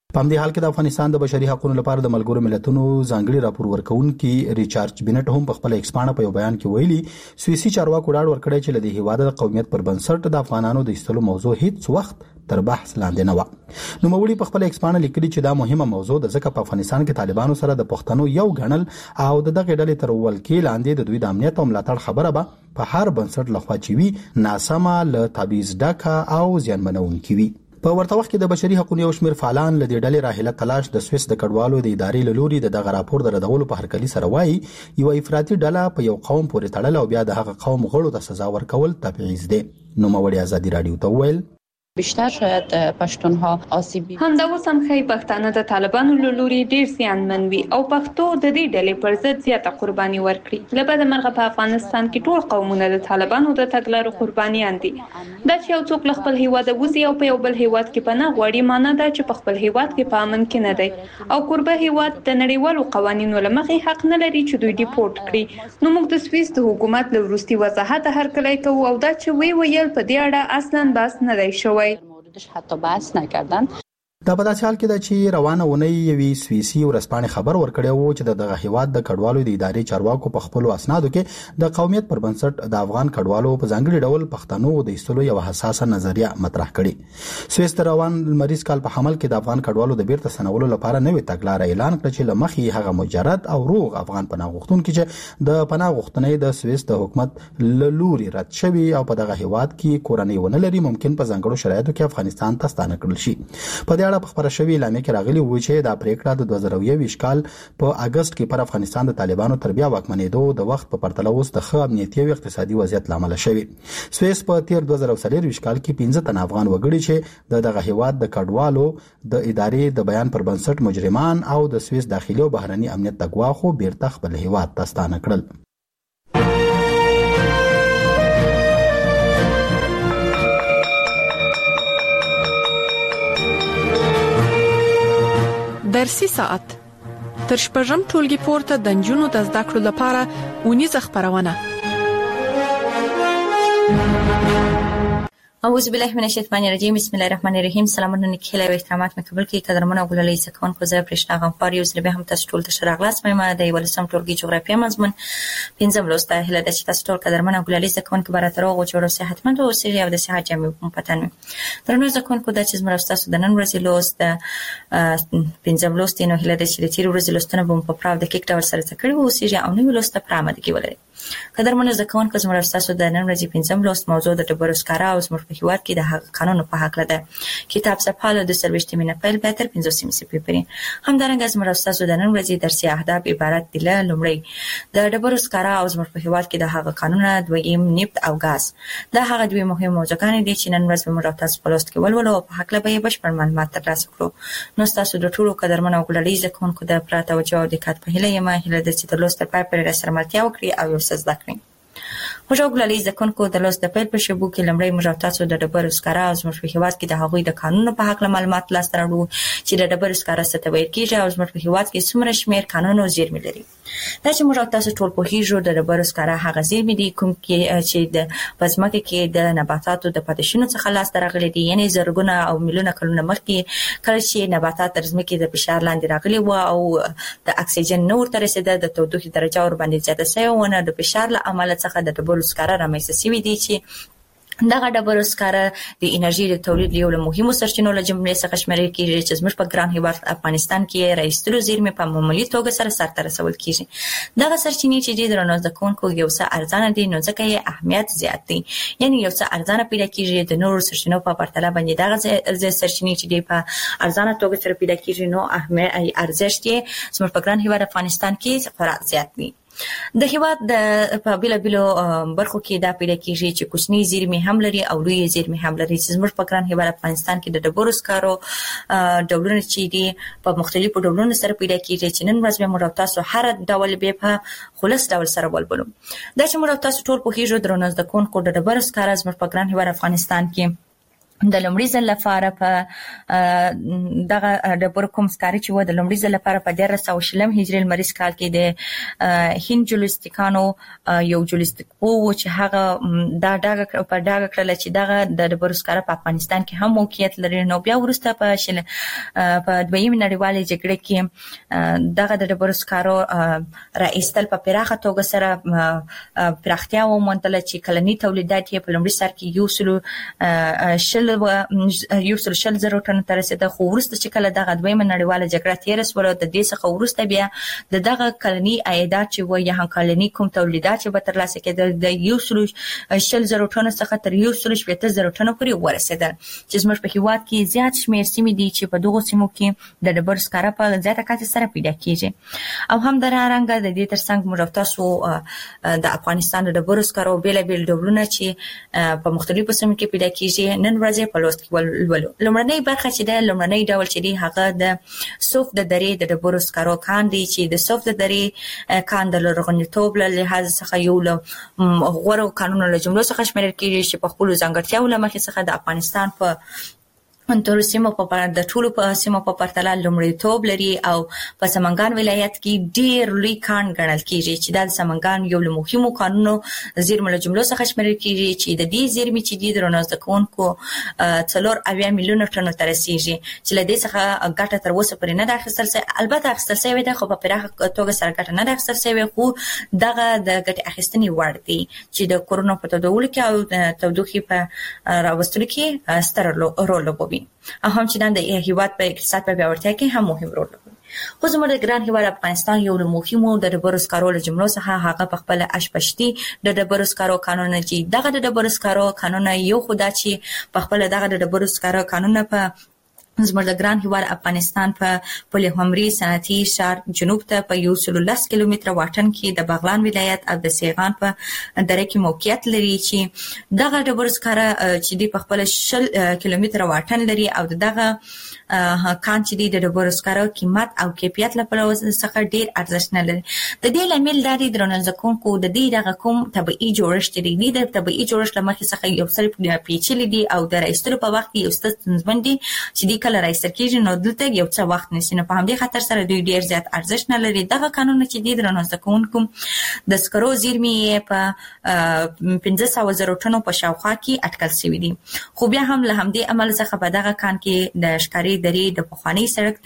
Speaker 12: په همدې حال کې د افغانستان د بشري حقوقو لپاره د ملګرو ملتونو ځانګړي راپور ورکونکي ریچارډ بنټ هم په خپل ایکس باندې په یو بیان کې ویلي سویسي چارواکو ډاډ ورکړی چې د هیواد د قومیت پر بنسټ د افغانانو د ایستلو موضوع هیڅ وخت تر بحث لاندې نه و. نو موري په خپل ایکس باندې لیکلي چې دا مهمه موضوع د ځکه په افغانستان کې طالبانو سره د پښتنو یو غنل او د دغه ډلې تر ولکې لاندې د دوی د امنیت او ملاتړ خبره به په هر بنسټ لخوا چوي ناسمه ل تبعیض ډکه او زیانمنونکې وي. په ورته وخت کې د بشري حقوقو یو شمېر فعالان له دې ډلې راهله تلاش د سویس د کډوالو د ادارې له لوري دغه راپور د ردولو په هرکلي سره وایي یو افراطي ډله په یو قوم پورې تړل او بیا د هغه قوم غړو ته سزا ورکول تبعیض دی. نو موري ازادي رادیو ته ویل
Speaker 19: بیشتر شاید پښتونها آسیبی
Speaker 14: همدا اوس هم خی پښتانه د طالبانو له لوري ډیر زیانمن وي او پښتو د دې ډلې پر ضد زیاته قرباني ورکړي. لبد مرغه په افغانستان کې ټول قومونه د طالبانو د تګلارو قربانیان دي. دا چې یو څوک خپل هیواد وځي او په یو بل هیواد کې پناه غواړي معنی دا چې په خپل هیواد کې په امن کې نه دی او قربه هیواد د نړیوالو قوانینو لمخې حق نه لري چې دوی ډیپورت کړي. نو موږ د سویس د حکومت له وروستي وضاحت هرکلی کوو او دا چې ویل په دې اړه اصلا بحث نه دی شوی.
Speaker 19: حتی بحث نکردن.
Speaker 12: دا په داسې حال کې ده چې روانه ونی یوې سویسي ورځپاڼې خبر ورکړی و چې دغه هیواد د کډوالو د ادارې چارواکو په خپلو اسنادو کې د قومیت پر بنسټ د افغان کډوالو په ځانګړي ډول پښتنو د ایستلو یو حساسه نظریه مطرح کړې. سویس د روان لمریز کال په حمل کې د افغان کډوالو د بیرته ستنولو لپاره نوې تګلارې اعلان کړه چې لمخې هغه مجرد او روغ افغان پناه غوښتونکي چې د پناه غوښتنې د سویس د حکومت له لوري رد شوي او په دغه هیواد کې کورنۍ ونه لري ممکن په ځانګړو شرایطو کې افغانستان ته ستانه کړل شي. په دې اړه په خبره شوې اعلامیه کې راغلي و چې دا پریکړه د 2021 کال په اگست کې پر افغانستان د طالبانو تر بیا واکمنېدو د وخت په پرتله اوس د ښه امنیتي او اقتصادي وضعیت لامل شوی. سویس په تیر 2023 کال کې 15 تن افغان وګړي چې دغه هیواد د کډوالو د ادارې د بیان پر بنسټ مجرمان او د سویس داخلي او بهرني امنیت د ګواښو بیرته خپل هیواد ته ستانه کړل.
Speaker 6: درسي ساعت تر شپږم ټولګي پورته د نجونو د زده کړو لپاره ونیزه خبرونه.
Speaker 20: اعوذ بالله من الشیطان الرجیم بسم الله الرحمن الرحیم. سلامونه نیکه او احترامات مې قبول کړئ قدرمن او ګلالي زکون کو زه پرشتہ غم پاره یو سره به هم تاسو ټول ته شراغلاس مې د ولسم ټولګي جغرافیه مضمون پنځم لوسته هله د تاسو ټول قدرمن او ګلالي زکون کو براتر او جوړو صحتمند او سری او د صحت جامع په پتن درنو زکون کو د چې زموږ تاسو د نن ورځې لوست پنځم لوست نو هله د چې تیر ورځې لوستنه به په پراو د کیک ډول سره تکړه او سری او نو لوسته پرامد کې ولري. قدرمن زکون کو زموږ تاسو د نن ورځې پنځم لوست موضوع د ډبرو سکارا او زموږ په هیواد کې د قانون په حق لده کتاب صفحه د سروشتي مینه پیل بهتر 15 سپیپري همدارنګه زموږ تاسو د نن ورځې درسي اهداف عبارت دي له لومړی د ډبرو سکارا او زموږ په هیواد کې د هغه قانون دویم نفت او غاز دا هغه دوی مهم موضوعګان دي چې نن ورځ به موږ تاسو په لوست کې ولولو په حق لبه بشپړ معلومات ترلاسه کړو. نو تاسو د ټولو قدرمن او ګلالي زکون کو د پراته او جواب د کات په هله یمه هله د چې د لوست په پای پر سره ملتیا وکړي او یو څه زده کړئ. موږ ګلالي زکون کو د لوست په په شبو کې لمړی موږ تاسو د ډبرو سکارا او زموږ په هیواد کې د هغوی د قانون په حق معلومات لاس راوړو چې د ډبرو سکارا څه ته ویل کیږي او زموږ په هیواد کې څومره شمیر قانون او زیرمې لري. دا چې موږ تاسو ټول په هیجو د ډبرو سکارا هغه زیرمې دي کوم چې د پزماکه کې د نباتاتو د پاتشونو څخه لاس راغلي دي یعنی زرګونه او میلیونه کلونه مخکې کله چې نباتات تر ځمکې د فشار لاندې راغلي و او د اکسیجن نور تر رسیدل د تودوخې درجه ور باندې زیاته شوی و نه د فشار له امله څخه د ډبرو سکارا رامنځته شوي دي چې دغه ډبرو سکاره د انرژي د تولید یو له مهمو سرچینو له جملې څخه شمیرل کیږي چې زموږ په ګران هیواد افغانستان کې راایستلو زیرمې په معمولی توګه سره سرته رسول کیږي. دغه سرچینې چې د رڼا ځکونکو یو څه ارزانه دي نو ځکه یې اهمیت زیات دی یعنی یو څه ارزانه پیدا کیږي د نورو سرچینو په پرتله باندې دغه سرچینې چې د په ارزانه توګه سره پیدا کیږي نو اهمیت ارزښت یې زموږ په ګران هیواد افغانستان کې خورا زیات دی. د هیواد د په بیلابیلو برخو کې دا پیدا کیږي چې کوچنی زیرمې هم لري او لوی زیرمې هم لري چې زموږ په ګران هیواد افغانستان کې د ډبرو سکارو ډولونه چې دي په مختلفو ډولونو سره پیدا کیږي چې نن ورځ به موږ تاسو هر ډول به په خلاص ډول سره ولولو. دا چې موږ تاسو ټول په هیجو درنه د کون کو د ډبرو سکارو زموږ په ګران هیواد افغانستان کې د لومړي ځل لپاره په دغه ډبرو کوم سکاري چې و د لومړي ځل لپاره په 1320 هجري لمریز کال کې د هند جولستیکانو یو جولستیک وو چې هغه دا ډاګه کړل چې دغه د ډبرو سکاره په افغانستان کې هم موقعیت لري. نو بیا ورسته په دویمه نړیوالې جګړې کې دغه د ډبرو سکارو راایستل په پراخه توګه سره پراختیا وموندله چې کلنی تولیدات یې په لومړي سر کې یو سل زره ټن ته رسیده. خو ورسته چې کله دغه دویمه نړیواله جګړه تیر شوه د دې څخه ورسته بیا دغه کلنی عایدات چې و یا هم کلنی کوم تولیدات چې به ترلاسه کېدل د یو سل زره ټن څخه تر یو سل شپږ زره ټن پورې ورسېدل چې زموږ په هیواد کې زیات شمېر سیمې دي چې په دغه سیمو کې د ډبرو سکاره په زیاته کچه سره پیدا کیږي. او هم درارنګه د دې ترڅنګ موږ تاسو د افغانستان د ډبرو سکارو بیلابیل ډولونه چې په مختلفو سیمو کې پیدا کیږي نن ورځ په لوست کې ولولو. لومړنۍ برخه چې د لومړنۍ ډول چې دی هغه د صوف د درې د ډبرو سکارو کان دی چې د صوف د درې کان د لرغونتوب له لحاظ څخه یو له غوړو قانونو له جملو څخه شمیرل کیږي چې په خپل ځانګړتیاو له مخې څخه د افغانستان په انتر سیمه په د ټولو په سیمه په پرتله لومړیتوب لري او په سمنګان ولایت کې ډیر لوی کان ګڼل کیږي چې د سمنګان یو له مهمو قانونو زیرمه له جملو څخه شمیرل کیږي چې د دې زیرمې چې د درنځ کوونکو 4 میلیونه ټنو تر رسیدي چې له دې څخه ګټه تر اوسه پرې نه ده اخیستل شوې. البته اخیستل شوې ده خو په پراخه توګه سره ګټه نه ده اخیستل شوې خو دغه د ګټه اخیستنې وړ دي چې د کورونا په تداول کې او تودوخې په راوستلو کې ستر رول لوبوي او هم چې د هیواد په اقتصاد په پیاوړتیا کې هم مهم رول لري. خو زموږ د ګران هیواد افغانستان یو له مهمو د ډبرو سکارو له جملو څخه هغه په خپل اشپشتي د ډبرو سکارو قانون چې دغه د ډبرو سکارو قانون یو خدا چې په خپل دغه د ډبرو سکارو قانون په زموږ د ګران هیواد افغانستان په پولیهمري صنعتي ښار جنوب ته په 110 کیلومتره واټن کې د بغلان ولایت او د سیغان په دره کې موقعیت لري چې دغه ډبرو سکاره چې د خپل 10 کیلومتره واټن لري او دغه کان چې د ډبرو سکاره قیمت او کیفیت لپاره څخه ډیر ارزښت نه لري. د دې لامل د درنځکونکو د دې دغه کوم طبيعي جوړښت دی د طبيعي جوړښت لمخې څخه یو څه پیچلي دي او د راایستلو په وخت کې یو څه ستونزمن دي چې کله راایستل کېږي نو دلته یو څه وخت نیسي. نو په همدې خاطر سره دوی ډیر زیات ارزښت نه لري. دغه قانون چې د درنځ کوونکو د سکرو زیرمې په 1500 زره ټنو په شاوخوا کې اټکل شوی دي. خو بیا هم له همدې عمل څخه په دغه کان کې د ښکاری درې د پخوانی سړک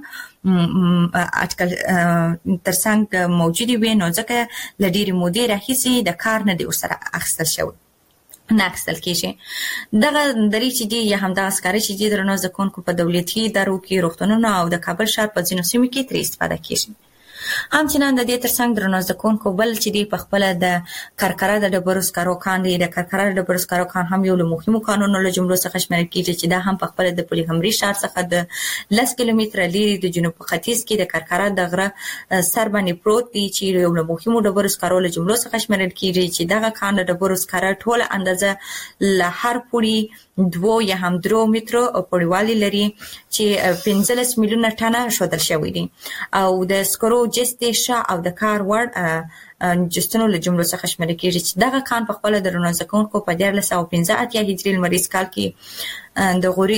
Speaker 20: ترڅنګ اټکل ترڅنګ موجود وي نو ځکه لډيري مودې راهیسي د کار نه دی ورسره اخیستل شوی نه اخیستل کېږي. دغه درې چې دی یا هم د عسکري چې دی درنځ کوونکو په دولتي ادارو کې روغتونونو او د کابل ښار په ځینو سیمو کې ترې استفاده کېږي. همچنان د دې ترڅنګ درنځ کوونکو بل چې دی په خپل د کرکره د ډبرو سکارو کان دی د کرکره د ډبرو سکارو کان هم یو له مهمو قانونو له جملو څخه شمیرل کېږي چې دا هم په خپل د پولیهمري ښار څخه د 10 کیلومتره لري د جنوب ختیځ کې د کرکره د غره سر باندې پروت دی چې یو له مهمو ډبرو سکارو له جملو څخه شمیرل کېږي چې دغه کان د ډبرو سکاره ټول اندازه له هر پوړي 2 یا هم 3 مترو پوړیوالي لري چې 15 میلیونه ټنه شودل شوی دي او د سکرو جستې او د کار وړ جستنو له جملو څخه شمیرل کېږي چې دغه کان په خپل درنځ کوونکو په 1915 هجري لمریز کال کې د غوري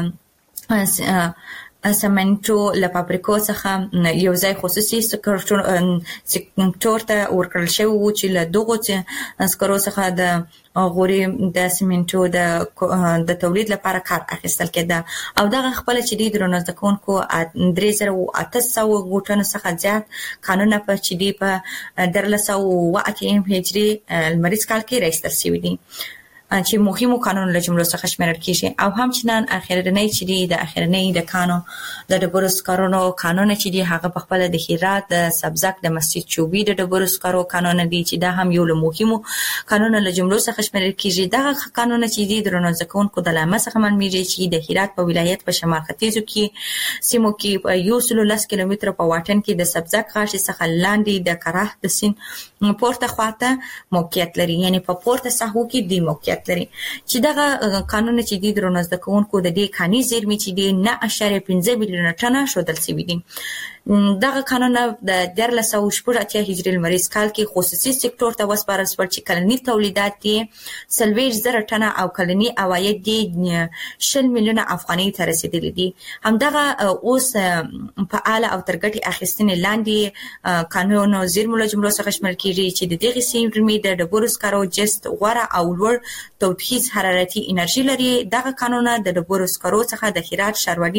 Speaker 20: سمنټو له فابریکو څخه یو ځای خصوصي سکتور ته ورکړل شوی و چې له دغه سکرو څخه د غوري د سمنټو د تولید لپاره کار اخیستل کېده او دغه خپل چې د درنځ کوونکو 3800 غوټنو څخه زیات قانون په چې دی په 1308 هجري لمریز کال کې راایستل شوی دی چې مهمو قانون له جملو څخه شمیرل کېږي. او همچنان اخرنۍ چې دی د اخرنۍ د کانو د ډبرو سکارو قانون چې دی هغه په خپل د هرات د سبزک د مسجد چوبي د ډبرو سکارو قانون دی چې دا هم یو له مهمو قانون له جملو څخه شمیرل کېږي. دغه قانون چې دی درنځ کوونکو د لامه څخه منمیږي چې د هرات په ولایت په شمال ختیځو کې سیمو کې په 110 کیلومتره په واټن کې د سبزک غاښ څخه لاندې د کراه د سین پورته خواته موقعیت لري یعنی په پورته ساحو کې دی موقعیت لري چې دغه قانون چې دی درنځ کوونکو د دې کاني زیرمې چې دی 9.15 میلیونه ټنه شودل شوی دي. دغه قانون د 1380 هجري لمریز کال کې خصوصي سکتور ته وسپارل شو چې کلنی تولیدات یې 40,000 ټنه او کلنی عواید یې 10 میلیونه افغانۍ ته رسیدلي دي. همدغه اوس په اعلی او ترګټي اخیستنې لاندې قانون زیرمو له جملو څخه شمول کیږي چې د دغه سیمې د ډبرو سکرو جست غوره او لوړ تودوخیز حرارتي انرژي لري. دغه قانون د ډبرو سکرو څخه د هرات شاروالي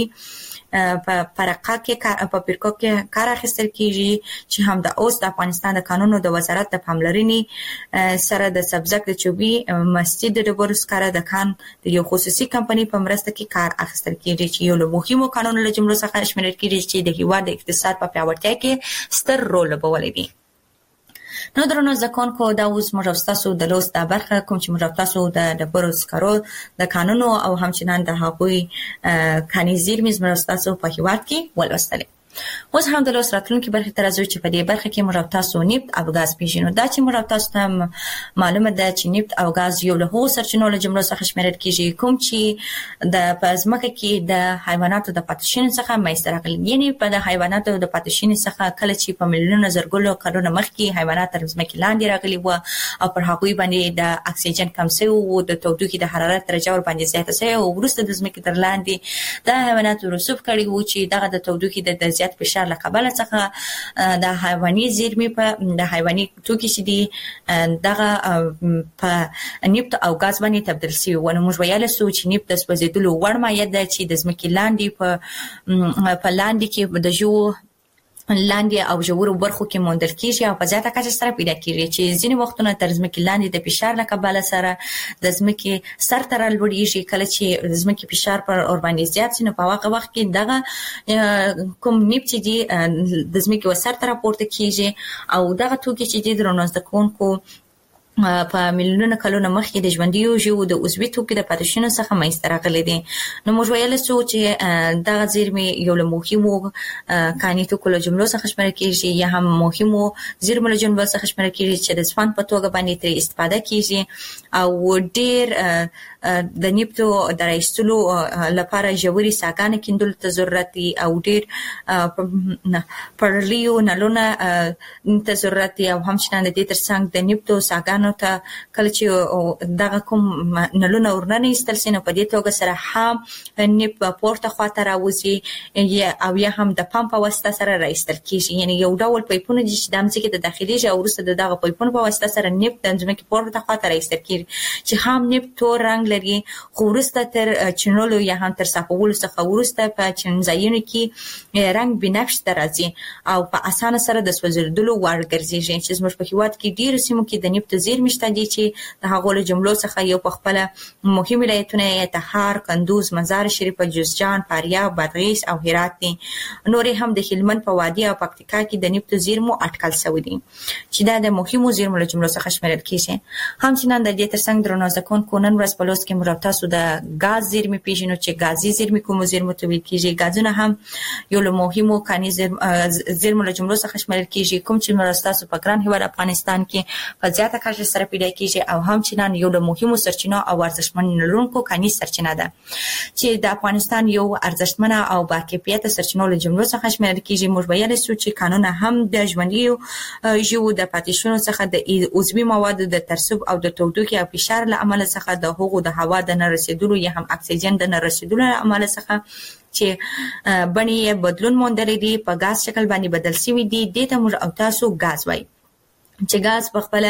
Speaker 20: په پرقه کې په پیرکو کې کار اخیستل کیږي چې هم د اوس د افغانستان د قانونو د وزارت د پاملرنې سره د سبزک د چوبي مسجد د ډبرو سکرو د کان د یو خصوصي کمپنۍ په مرسته کې کار اخیستل کیږي چې یو له مهمو قانونو له جملو څخه شمول کیږي چې د هیواد د اقتصاد په پیاوړتیا کې ستر رول لوبولی دی. نو درنو ځکونکو دا اوس موږ تاسو د لوست د برخه کوم چې موږ تاسو د ډبرو سکرو د قانونو او همچنان د هغوی کاني زیرمې موږ تاسو په هیواد کې ولوستل. اوس هم د لوست راتلونکي برخه تر ازو چې په دې برخه کې موږ تاسو نفت او غاز پیژنو. دا چې موږ تاسو ته معلومه ده چې نفت او غاز یو له هغو سرچینو له جملو څخه شمیرل کیږي کوم چې د پزماکه کې د حیواناتو د پاتشین څخه مېستر راغلي. یعنی په د حیواناتو د پاتشین څخه کله چې په میلیونونو زرګونو کلونو مخکې حیوانات تر ځمکې لاندې راغلي وو او پر هغوی باندې د اکسیجن کم شوی او د تودوخې د حرارت درجه ور باندې زیاته شوې او وروسته د ځمکې تر لاندې د حیواناتو رسوب کړي وو چې دغه د تودوخې د فشار له کبله څخه د حیواني زیرمې په د حیواني توکي چې دي دغه په نفت او غاز باندې تبدیل شوي و. نو موږ ویلی سو چې نفت د سوځېدلو وړ مایع ده چې د ځمکې لاندې په لاندې کې د ژوو لاندې او ژورو برخو کې موندل کیږي او په زیاته کچه سره پیدا کیږي چې ځینې وختونه تر ځمکې لاندې د فشار له کبله سره د ځمکې سر ته رالوړېږي. کله چې د ځمکې فشار پر اور باندې زیات شي نو په هغه وخت کې دغه کوم نفت چې دي د ځمکې وسر ته راپورته کیږي او دغه توکي چې دي درنو زده کوونکو په میلیونونو کلونو مخکې د ژوندیو ژوو د عضوي توکو د پاتشینو څخه منځته راغلي دي. نو موږ ویلی سو چې دغه زیرمې یو له مهمو کاني توکو له جملو څخه شمیرل کیږي یا هم مهمو زیرمو له جملو څخه شمیرل کیږي چې د سپند په توګه باندې ترې استفاده کیږي او ډېر د نفټو د راایستلو لپاره ژورې څاګانې کیندلو ته ضرورت دي او ډېر پړلیو نلونه ته ضرورت دي او همچنان د دې ترڅنګ د نفټو څاګانو ته کله چې دغه کوم نلونه ورننه ایستل سي نو په دې توګه سره هم نفت پورته خواته راوځي او یا هم د پمپ په واسطه سره راایستل کیږي. یعنی یو ډول پایپونه دي چې د ځمکې ته داخليږي او وروسته دغه پایپونو په واسطه سره نفت د ځمکې پورته خواته راایستل کیږي چې هم نفت تور رنګ لري خو وروسته تر چینولو یا هم تر صفولو څخه وروسته په چینځایونو کې رنګ بنفش ته راځي او په اسانه سره د سوځېدلو وړ ګرځي چې زموږ په هیواد کې ډېر سیمو کې د نفت زیرمې شته دي چې د هغو له جملو څخه یو په خپله مهم ولایتونه یې تخار، کندوز، مزار شریف، جوزجان، فاریاب، بادغیس او هرات دي. نورې هم د هلمند په وادي او پکتیکا کې د نفت زیرمو اټکل شوي دي چې دا د مهمو زیرمو له جملو څخه شمیرل کیږي. همچنان د دې ترڅنګ درنو زده کوونکو نن ورځ په لوست کې موږ تاسو د غاز زیرمې پیژنو چې غازي زیرمې کومو زیرمو ته ویل کیږي. غازونه هم یو له مهمو کاني زیرمو له جملو څخه شمیرل کیږي کوم چې موږ تاسو په ګران هیواد افغانستان کې په زیاته کچه سره پیدا کیږي او همچنان یو له مهمو سرچینو او ارزښتمن لرونکو کاني سرچینه ده چې د افغانستان یو ارزښتمنه او باکیفیته سرچینو له جملو څخه شمیرل کیږي. موږ ویلی سو چې کانونه هم د ژوندیو ژوو د پاتشونو څخه د عضوي موادو د ترسب او د تودوخې او فشار له امله څخه د هغو د هوا د نه رسیدلو یا هم اکسیجن د نه رسیدلو له امله څخه چې بڼې بدلون موندلی دي په غاز شکل باندې بدل شوي دي. دې ته موږ او تاسو غاز وایو چې غاز په خپل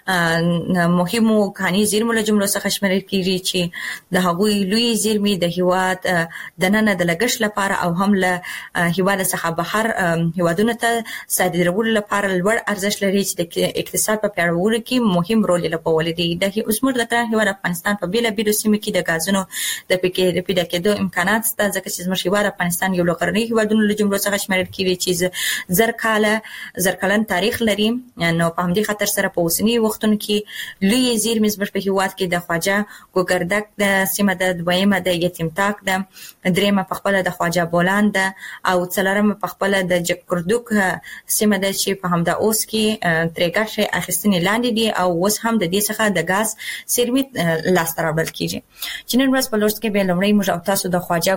Speaker 20: مهمو کاني زیرمو له جملو څخه شمیرل کیږي چې د هغوی لوی زیرمې د هیواد د ننه د لګښت لپاره او هم له هیواد څخه بهر هیوادونو ته صادرولو لپاره لوړ ارزښت لري چې د اقتصاد په پیاوړتیا کې مهم رول لوبولی دی. د اوس موږ د ګران هیواد افغانستان په بیلابیلو سیمو کې د غازونو د پیدا کېدو امکانات شته ځکه چې زموږ هیواد افغانستان یو له غرنیو هیوادونو له جملو څخه شمیرل کیږي چې زر کلن تاریخ لري. نو په همدې خاطر سره په اوسنی وختونو کې لوی زیرمې زموږ په هیواد کې د خواجه ګوګردک د سیمه د دویمه د یتیم تاک د دریمه په خپل د خواجه بولان د او څلورمه په خپل د جکردوک سیمه د چې په همدا اوس کې ترګه اخیستنې لاندې دي او اوس هم د دې څخه د غاز سیرمې لاس ته راوړل کیږي. چې نن ورځ په لوست کې به لومړی موږ او تاسو د خواجه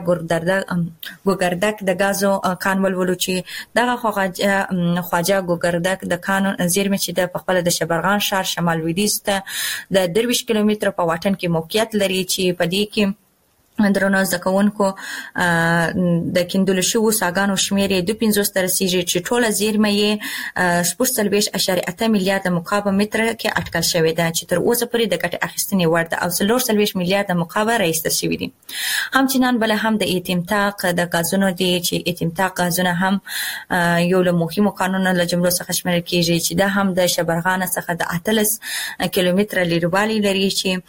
Speaker 20: ګوګردک د غازو کان ولولو چې دغه خواجه ګوګردک د کان زیرمې چې د خپل د شبرغان ښار شمال لویدیځ ته د 23 کیلومتره په واټن کې موقعیت لري چې په دې کې درنو زکونکو د کیندل شو ساګانو شمیر 250 تر رسیدي چې ټوله زیرمه یې 14.8 میلیارډ مکعب متر کې اټکل شوې ده چې تر اوسه پورې د ګټه اخیستنې ورته او 14 میلیارډ مکعب راایستل شوې دي. همچنان بل هم د یتیم تاق د غازونو دي چې یتیم تاق غازونه هم یو له مهمو قانونونو له جملو څخه شمېرل کیږي چې دا هم د شبرغان څخه د 18 کیلومتره لريوالي لري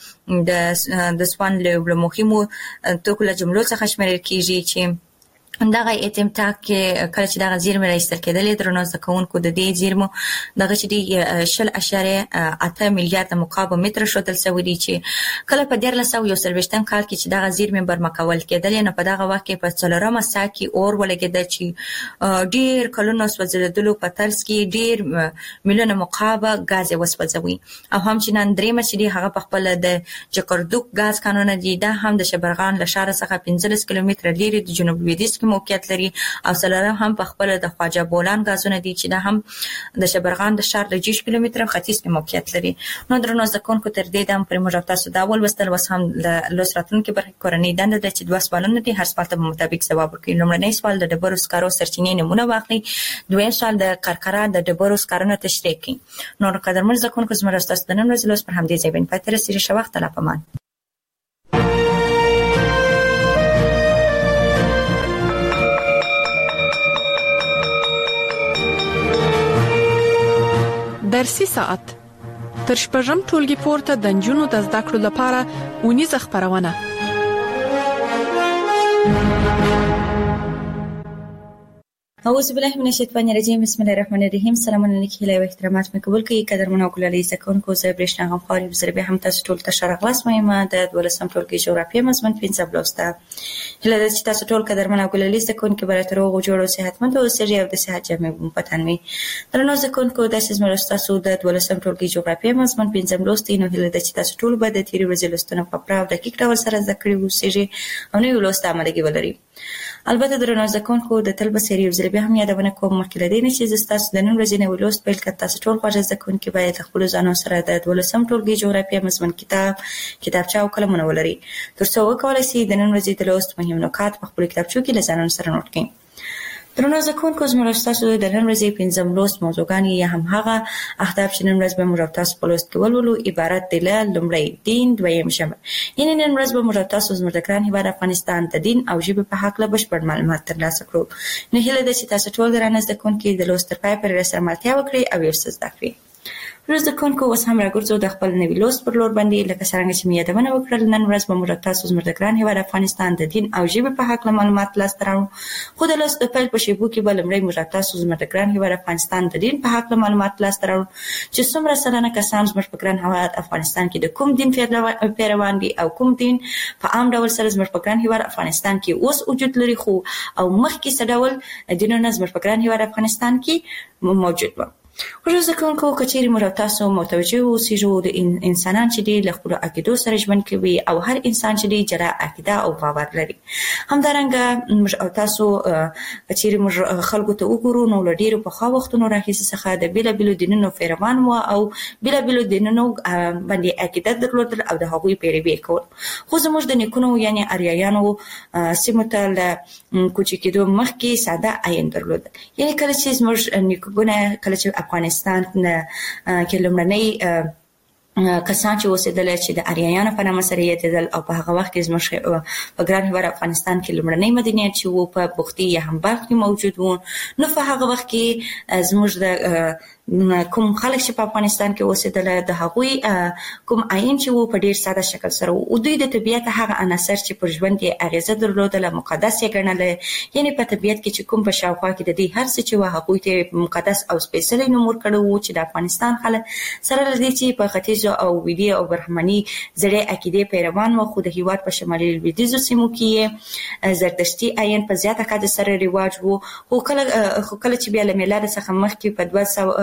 Speaker 20: چې د سوان له مهمو توکو له جملو څخه شمېرل کیږي چې دغه یتیم تاک کې کله چې دغه زیرمې راایستل کېدلې درنو زکونکو د دې زیرمو دغه چې دی 0.8 میلیارډ مکعب متر شوتل سوي دي چې کله په 1921 کال کې چې دغه زیرمې برمکول کېدلې نو په دغه وخت کې په څلورمه ساه کې اور ولګېد چې ډیر کلونو سوځېدلو په ترڅ کې ډیر میلیونه مکعب غاز وسوځوي او همچنان دریمه چې دی هغه په خپل د جکردوک غاز کانونه دي دا هم د شبرغان له ښار څخه 15 کیلومتره لري د جنوب لویدیځ موقعیت لري او سلام هم په خپل د خواجه بولان غازونه دي چې دا هم د شبرغان د ښار د 6 کیلومتره ختیځ کې موقعیت لري. نو درنو زکونکو تر دې دم پر موږ تاسو دا ول وستل وس هم د لوسراتون کې برخه کورنۍ دنده د چې دوه سوالونه دي هر سوال ته مطابق جواب ورکړي. لومړنی سوال د ډبرو سکارو سرچینې نمونه واخلي. دویم سوال د کرکره د ډبرو سکارونو تشریح کړي. نو قدرمن زکونکو زموږ تاسو د نن ورځې لوس پر همدې ځای باندې پاتې رسېږي. ښه وخت لا پمان.
Speaker 21: درسي ساعت تر شپږم ټولګي پورته د نجونو د زده کړو لپاره ونیزه خبرونه.
Speaker 20: اعوذ بالله من الشیطان الرجیم. بسم الله الرحمن الرحیم. سلام علیکم و احترامات مې قبول کړئ. قدرمن او ګلالي زکونکو زه برېښنا غم خوري بزر به هم تاسو ټول ته شرغلاس مې د 12 ټولګي جغرافیه مضمون 15 بلوسته. هله چې تاسو ټول قدرمن او ګلالي زکونکو براتر او جوړو صحتمند او سړي او د صحت جامع پتن وي. درنو زکونکو د سیمه تاسو د 12 ټولګي جغرافیه مضمون 15 بلوسته. نو هله چې تاسو ټول به د تیری ورځې لستونه په پراو دقیق ډول سره ذکر وسیږي او نو لوسته عملي ولري. البته درنو زکونکو د تل بسری وزر به هم یادونه کوم مخکې لدی چې تاسو د نن ورځې نو لوست پیل کړئ. تاسو ټول خوښ زکونکو باید خپل ځانو سره د 12 ټولګي جغرافیه مضمون کتابچه او قلمونه ولري ترڅو وکولای شئ د نن ورځې د لوست مهم نکات په خپل کتابچو کې لزانو سره نوٹ کړئ. درنو زکونکو زموږ تاسو د نن ورځې 15 لوست موضوعګان یې هم هغه اهداف چې نن ورځ به موږ تاسو په لوست کې ولولو عبارت دي له لومړی دین، دویم ژبه. یعنی نن ورځ به موږ تاسو زموږ د ګران هیواد افغانستان د دین او ژبې په حق له بشپړ معلومات ترلاسه کړو. نه هیله ده چې تاسو ټول درنه زکونکو د لوست تر پای پورې سره ملتیا وکړئ او یو څه زده کړئ. روز د کونکو اوس هم راګرځو د خپل نوی لوست پر لور باندې لکه څنګه چې مې یادونه وکړل. نن ورځ به موږ تاسو زموږ د ګران هیواد افغانستان د دین او ژبې په حق له معلومات لاسته راوړو. خو د لوست د پیل په شیبو کې به لومړی موږ تاسو زموږ د ګران هیواد افغانستان د دین په حق له معلومات لاسته راوړو چې څومره سلنه کسان زموږ په ګران هیواد افغانستان کې د کوم دین پیروان دي او کوم دین په عام ډول سره زموږ په ګران هیواد افغانستان کې اوس وجود لري خو او مخکې څه ډول دینونه زموږ په ګران هیواد افغانستان کې موجود وو. ورځ کوونکو کچېری موږ تاسو متوجه اوسئ د انسانان چې د خپل عقیدو سره ژوند کوي او هر انسان چې د جلا عقیده او باور لري. همدارنګه موږ تاسو کچېری موږ خلکو ته وګورو نو لډیر په خوا وختونو راهیسې څخه د بیل بیل دینونو پیروان وو او بیل بیل دینونو باندې عقیده درلودل او د هغوی پیروي کول. خو زموږ د نیکونو یعنی اریایانو سیمه ته کوچ کېدو مخکې ساده عین درلودل. یعنی کله چې زموږ نیکونه کله چې افغانستان کې لومړنۍ کسان چې اوسېدل چې د اریایانو په نامه سره یادېدل او په هغه وخت کې زموږ په ګران هیواد افغانستان کې لومړنۍ مدنیت چې وو په بوختي یا هم بلخ کې موجود وو. نو په هغه وخت کې زموږ د کوم خلک چې په افغانستان کې اوسېدل د هغوی کوم عین چې وو په ډیر ساده شکل سره او دوی د طبیعت هغه عناصر چې پر ژوند یې اغیزه درلودله مقدس یې ګڼل، یعنی په طبیعت کې چې کوم په شاوخوا کې د دې هر څه چې وو هغوی ته مقدس او سپیشلی نوم ورکړی وو چې د افغانستان خلک سره لدی چې په ختیځ او ویدي او برهمني زړې عقیدې پیروان وو، خو د هیواد په شمالي لویدیځو سیمو کې زردشتي عین په زیاته کچه سره رواج وو. خو کله چې بیا له میلاد څخه مخکې په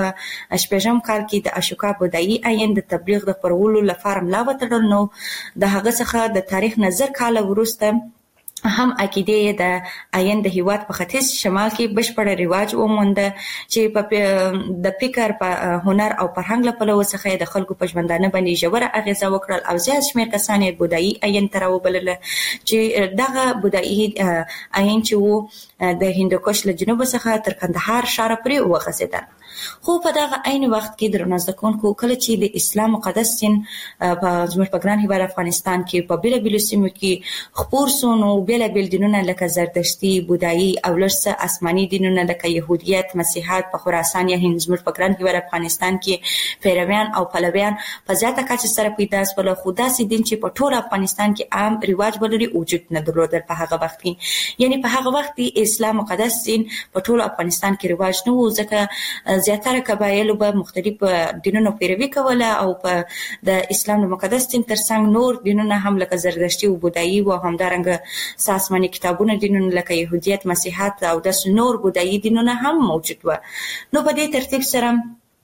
Speaker 20: 2008 کال کې د اشوکا بودایي عین د تبلیغ د پرولو لپاره ملا وتړل. نو د هغه څخه د تاریخ نظر کال وروسته هم عقیده د عین د هیواد په ختیځ شمال کې بشپړ رواج وموند چې په د فکر په هنر او فرهنګ له پلوه څخه د خلکو په ژوندانه باندې ژوره اغیزه وکړل او زیات شمېر کسان یې بودایي عین ته راوبلل چې دغه بودایي عین چې وو د هندوکش له جنوب څخه تر کندهار ښار پورې وغځېدل. خو په دغه عین وخت کې درنو زده کوونکو کله چې د اسلام مقدس دین په زموږ په ګران هیواد افغانستان کې په بیلابیلو سیمو کې خپور سو، نو بیلابیل دینونه لکه زردشتي، بودایي او لږ آسماني دینونه لکه یهودیت، مسیحیت په خراسان یا هند زموږ په ګران هیواد افغانستان کې پیرویان او پلویان په زیاته کچه سره پیدا شول. خو داسې دین چې په ټول افغانستان کې عام رواج ولري وجود نه درلودل په هغه وخت کې، یعنی په هغه وخت کې اسلام مقدس دین په ټول افغانستان کې رواج نه و، ځکه زیاتره قبایلو به مختلف دینونو پیروي کوله او په د اسلام مقدس دین ترڅنګ نور دینونه هم لکه زردشتي او بودایي او همدارنګه آسماني کتابونه دینونه لکه یهودیت، مسیحیت او د نور بودایي دینونه هم موجود و. نو په دې ترتیب سره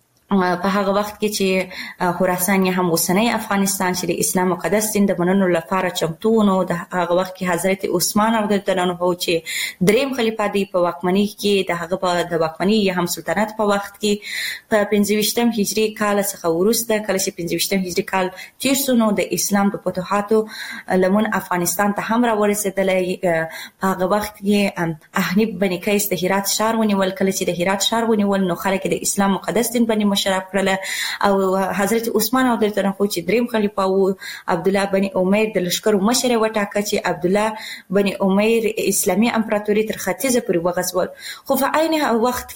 Speaker 20: په هغه وخت کې چې خراسان یا هم اوسنۍ افغانستان چې د اسلام مقدس دین د منلو لپاره چمتو نو د هغه وخت کې حضرت عثمان رضی الله عنه چې دریم خلیفہ دی په واکمنۍ کې د هغه په د واکمنۍ یا هم سلطنت په وخت کې په 25 هجری کال څخه وروسته کله چې 25 هجری کال تیر شو نو د اسلام په فتوحاتو لمن افغانستان ته هم راورسېدل. په هغه وخت کې احنیف بن قیس د هرات ښار ونیول. کله چې د هرات ښار ونیول نو خلک د اسلام مقدس دین باندې مشرف کړل او حضرت عثمان رضی الله عنه چې دریم خلیفہ وو عبد الله بن امیر د لشکرو مشر وټاکه چې عبد الله بن امیر اسلامي امپراتوري تر ختیځه پورې وغځول. خو په عین وخت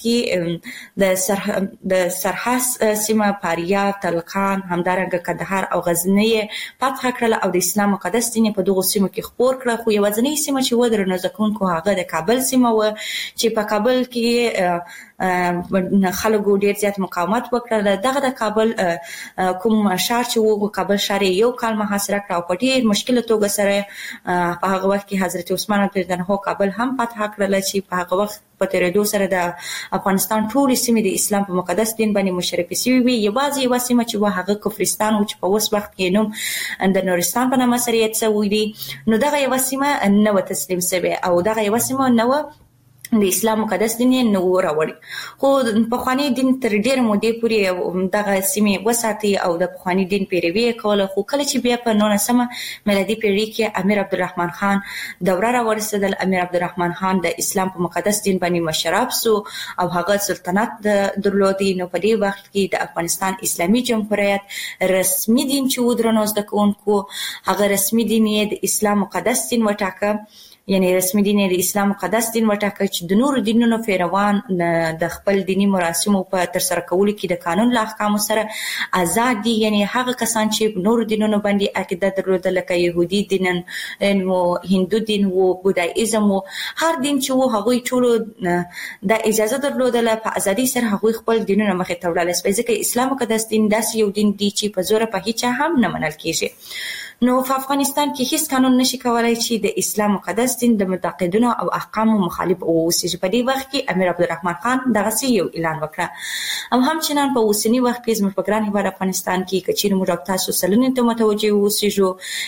Speaker 20: کې د سرحد سیمه فاریاب، تلقان، همدارنګه کندهار او غزنی فتح کړل او د اسلام مقدس دین په دغه سیمو کې خپور کړ. خو یوازینی سیمه چې و درنو ځکونکو هغه د کابل سیمه و چې په کابل کې خلکو ډیر زیات مقاومت وکړل. دغه د کابل کوم ښار چې وو کابل ښار یو کال محاصره کړ او په ډیر مشکل توګه سره په هغه وخت کې حضرت عثمان رضی الله عنه کابل هم فتح کړل چې په هغه وخت په تیریدو سره د افغانستان ټول سیمې د اسلام په مقدس دین باندې مشرفې شوې وي. یوازې یو سیمه چې وه هغه کفرستان و چې په اوس وخت کې نوم د نورستان په نامه سره یاد شوی دی. نو دغه یو سیمه نه و تسلیم شوې او دغه یو سیمه نه و د اسلام مقدس دین نه وراوړي. خو په خواني دین تر ډېر مودې پورې دغه سیمې وساتي او د خواني دین پیروي کوله. خو کله چې بیا په 19 میلادي پیړۍ کې امیر عبدالرحمن خان دوره راورسېدل، امیر عبدالرحمن خان د اسلام په مقدس دین باندې مشرف سو او هغه سلطنت درلودي. نو په دې وخت کې د افغانستان اسلامي جمهوریت رسمي دین چې ودرنو زده کوونکو هغه رسمي دین یې د اسلام مقدس دین وټاکه، یعنی رسمي دین د اسلام مقدس دین وټاکه چې د نورو دینونو پیروان د خپل دینی مراسمو په ترسره کولو کې د قانون له احکامو سره آزاد دي. یعنی هغه کسان چې نورو دینونو باندې عقیده درلوده لکه يهودي دین او هندو دین او بودایزم او هر دین چې وو هغوی ټول د اجازه درلوده په ازادي سره هغوی خپل دینونه مخې ته وړل. ځکه اسلام مقدس دین داسې یو دین دی چې په زور په هیڅ هم نه منل کیږي. نو په افغانستان کې هیڅ قانون نشي کولای چې د اسلام مقدس دین د معتقدینو او احکامو مخالف اوسي. په دې وخت کې امیر عبدالرحمن خان دغه یو اعلان وکړ او همچنان په اوسنی وخت کې زموږ په ګران هیواد افغانستان کې کچیر موږ تاسو سلنې ته متوجه اوسېږو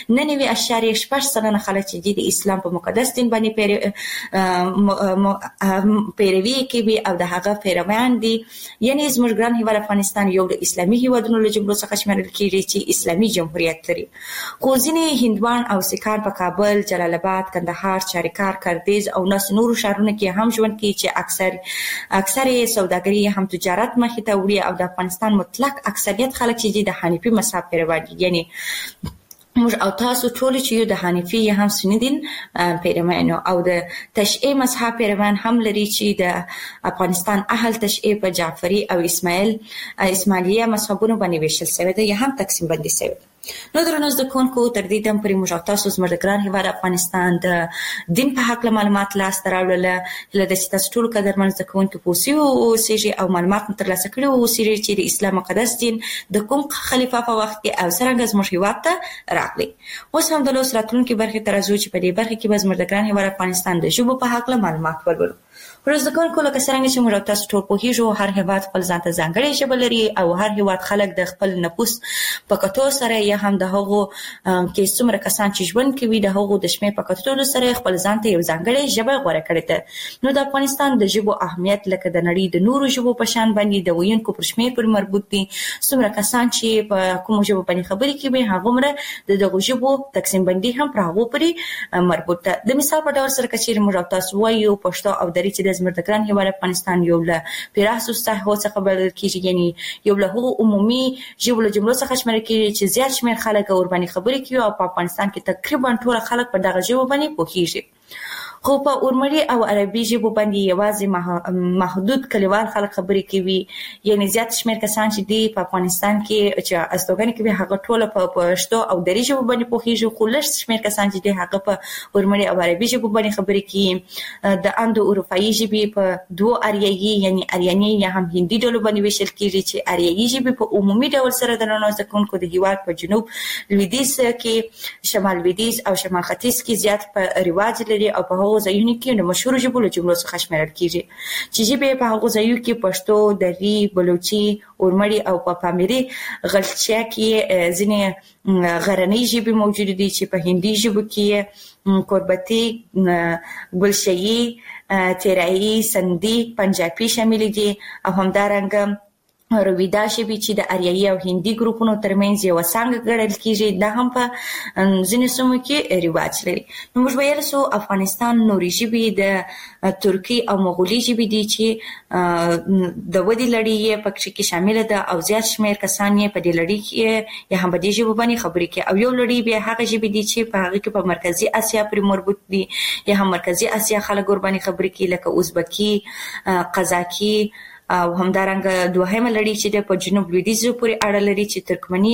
Speaker 20: 99.8% خلک چې د اسلام په مقدس دین باندې پیروي کوي او د هغه پیروان دي. یعنی زموږ ګران هیواد افغانستان یو د اسلامي هیوادونو له جملو څخه شمېرل کیږي چې اسلامي جمهوریت لري. خو ځینې هندوان او سکان په کابل، جلال آباد، کندهار، چاریکار، کردیز او نورو شهرونو کې هم ژوند کوي چې اکثر سوداګري هم تجارت مخې ته وړي او د افغانستان مطلق اکثریت خلک چې د حنیفي مذهب پیروان دي، یعنی موږ او تاسو ټول چې یو د حنیفي یا هم سنی دین پیروان او د تشیع مذهب پیروان هم لري چې د افغانستان اهل تشیع په جعفری او اسماعیلیه مذهبونو باندې ویشل شوی دی یا هم تقسیم بندي شوی دی. نو درنو زده کوونکو تر دې دم پورې موږ تاسو زموږ د ګران هیواد افغانستان د دین په حق معلومات لاسته راوړل، هله د تاسو ټول قدرمن زده کوونکو په اوسېږي او معلومات ترلاسه کړي اوسېږي چې د اسلام مقدس دین د کوم خلیفہ په وخت کې او څنګه زموږ هیواد ته راغلی. اوس هم د لوس راتلونکي برخې ته راځو چې په دې برخه کې به زموږ د ګران هیواد افغانستان د ژبو په حق معلومات ورکړو. ورځ د کوونکو لکه څنګه چې موږ تاسو ټول پوهیږو هر هیواد خپل ځانته ځانګړې ژبه لري او هر هیواد خلک د خپل نفوس په کتو سره یا هم د هغو کې څومره کسان چې ژوند کوي د هغو د شمېر په کتو سره خپل ځانته یو ځانګړې ژبه غوره کړې ده. نو د افغانستان د ژبو اهمیت لکه د نړۍ د نورو ژبو په شان باندې د ویونکو پر شمېر پورې مربوط دي. څومره کسان چې په کومو ژبو باندې خبرې کوي هغومره د دغو ژبو تقسیم بندي هم پر هغو پورې مربوط ده. د مثال په ډول سره که چیرې موږ تاسو وایو پښتو او دري چې د زموږ د ګران هیواد افغانستان یو له پراخو ساحو څخه بلل کېږي، یعنی یو له هغو عمومي ژبو له جملو څخه شمېرل کېږي چې زیات شمېر خلک ورباندې خبرې کوي او په افغانستان کې تقریبا ټول خلک په دغه ژبه باندې پوهیږي. خو په اورمړي او عربي ژبو باندې یوازې محدود کلیوال خلک خبرې کوي، یعنی زیات شمېر کسان چې دي په افغانستان کې چې استوګنه کوي هغه ټول په پښتو او دري ژبو باندې پوهیږي، خو لږ شمېر کسان چې دي هغه په اورمړي او عربي ژبو باندې خبرې کوي. د اندو اروپایي ژبې په دوه اریایي یعنی اریانی یا هم هندي ډول باندې ویشل کېږي چې اریایي ژبې په عمومي ډول سره د نړۍ ځکونکو د هیواد په جنوب لویدیځ کې، شمال لویدیځ او شمال ختیځ کې زیات په رواج لري او په ځایونو کې د مشهور ژبو له جملو څخه شمیرل کیږي چې ژبې په هغو ځایونو کې پښتو، دري، بلوچي، اورمړي او په پامیري غلچیا کې ځینې غرنۍ ژبې موجود دي چې په هندي ژبو کې کوربتی، ګلشیي، تیرایی، سندي، پنجابي شامل دي او همدارنګه رویدا ژبې چې د اریایي او هندي ګروپونو ترمنځ یو څنګه ګڼل کېږي دا هم په ځینې سیمو کې رواج لري. نو موږ ویل سو افغانستان نورې ژبې د ترکي او مغولي ژبې دي چې د ودې لړۍ یې پکې کې شامل ده او زیات شمېر کسان یې په دې لړۍ کې یا هم په دې ژبو باندې خبرې کوي او یو لړۍ بیا هغه ژبې دي چې په هغه کې په مرکزي اسیا پورې مربوط دي یا هم مرکزي اسیا خلک ور باندې خبرې کوي لکه ازبکي، قزاقي او همدارنګه دوهمه لړۍ چې د په جنوب لویدیځ پورې اړه لري چې ترکمني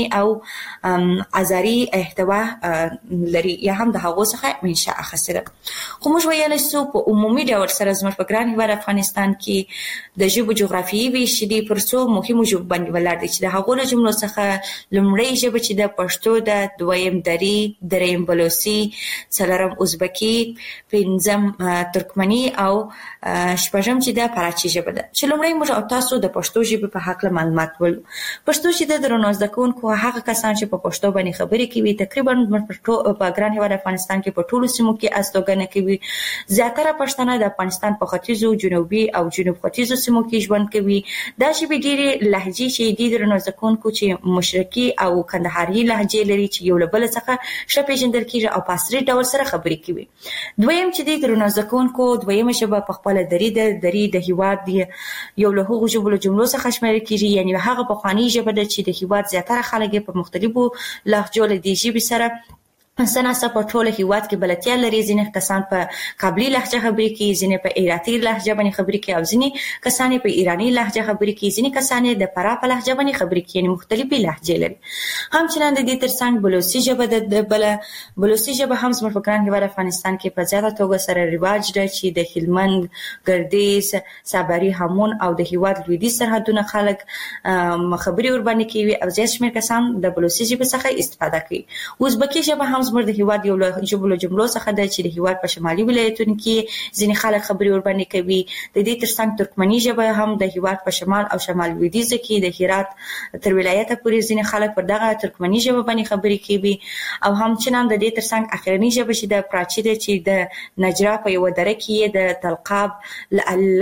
Speaker 20: او ازاري احتوا لري یا هم د هغو څخه منشأ اخیستې ده. خو موږ ویلی سو په عمومي ډول سره زموږ په ګران هیواد افغانستان کې د ژبو جغرافیایي ویش دي پر څو مهمو ژبو باندې ولاړ دي چې د هغو له جملو څخه لومړۍ ژبه چې د پښتو ده، دویم دري، دریم بلوچي، څلورم ازبکي، پنځم ترکمني او شپږم چې د فارسي ژبه ده. چې لومړی موږ او تاسو د پښتو ژبې په حق معلومات ولرو. پښتو چې د درنو زده کوونکو هغه کسان چې په پښتو باندې خبرې کوي تقریبا په ګران هیواد افغانستان کې په ټولو سیمو کې استوګنه کوي. زیاتره پښتانه د افغانستان په ختیځو، جنوبي او جنوب ختیځو سیمو کې ژوند کوي. دا ژبې ډېرې لهجې چې دي درنو زده کوونکو چې مشرقي او کندهاري لهجې لري چې یو له بل څخه ښه پیژندل کېږي او په عصري ډول سره خبرې کوي. دویم چې دي درنو زده کوونکو دویمه ژبه په خپله دري ده. دري د هیواد یو له هغو ژبو له جملو څخه شمیرل کېږي، یعنې هغه پخوانۍ ژبه ده چې د هیواد زیاتره خلک یې په مختلفو لهجو له دې ژبې سره سناسه په ټول هیواد کې بلدتیا لري. ځینې کسان په کابلی لهجه خبرې کوي، ځینې په ایراتي لهجه باندې خبرې کوي او ځینې کسان په ایرانی لهجه خبرې کوي، ځینې کسان د فراه په لهجه باندې خبرې کوي، یعنې مختلفې لهجې لري. همچنان د دې ترڅنګ بلوچي ژبه د بلوچي ژبه هم زموږ په ګران هیواد افغانستان کې په زیاته توګه سره رواج ده چې د هلمند، ګردیز، صابري، هامون او د هیواد لویدیځ سرحدونه خلک خبرې ورباندې کوي او زیات شمېر کسان د بلوچي ژبې څخه استفاده کوي. ازبکي ژبه هم زموږ د هیواد یو له ژبو له جملو څخه ده چې د هیواد په شمالي ولایتونو کې ځینې خلک خبرې ورباندې کوي. د دې ترڅنګ ترکمني ژبه هم د هیواد په شمال او شمال لویدیځ کې د هرات تر ولایته پورې ځینې خلک پر دغه ترکمني ژبه باندې خبرې کوي. او همچنان د دې ترڅنګ اخرنۍ ژبه چې د پراچي ده چې د نجرا په یوه دره کې د تلقاب له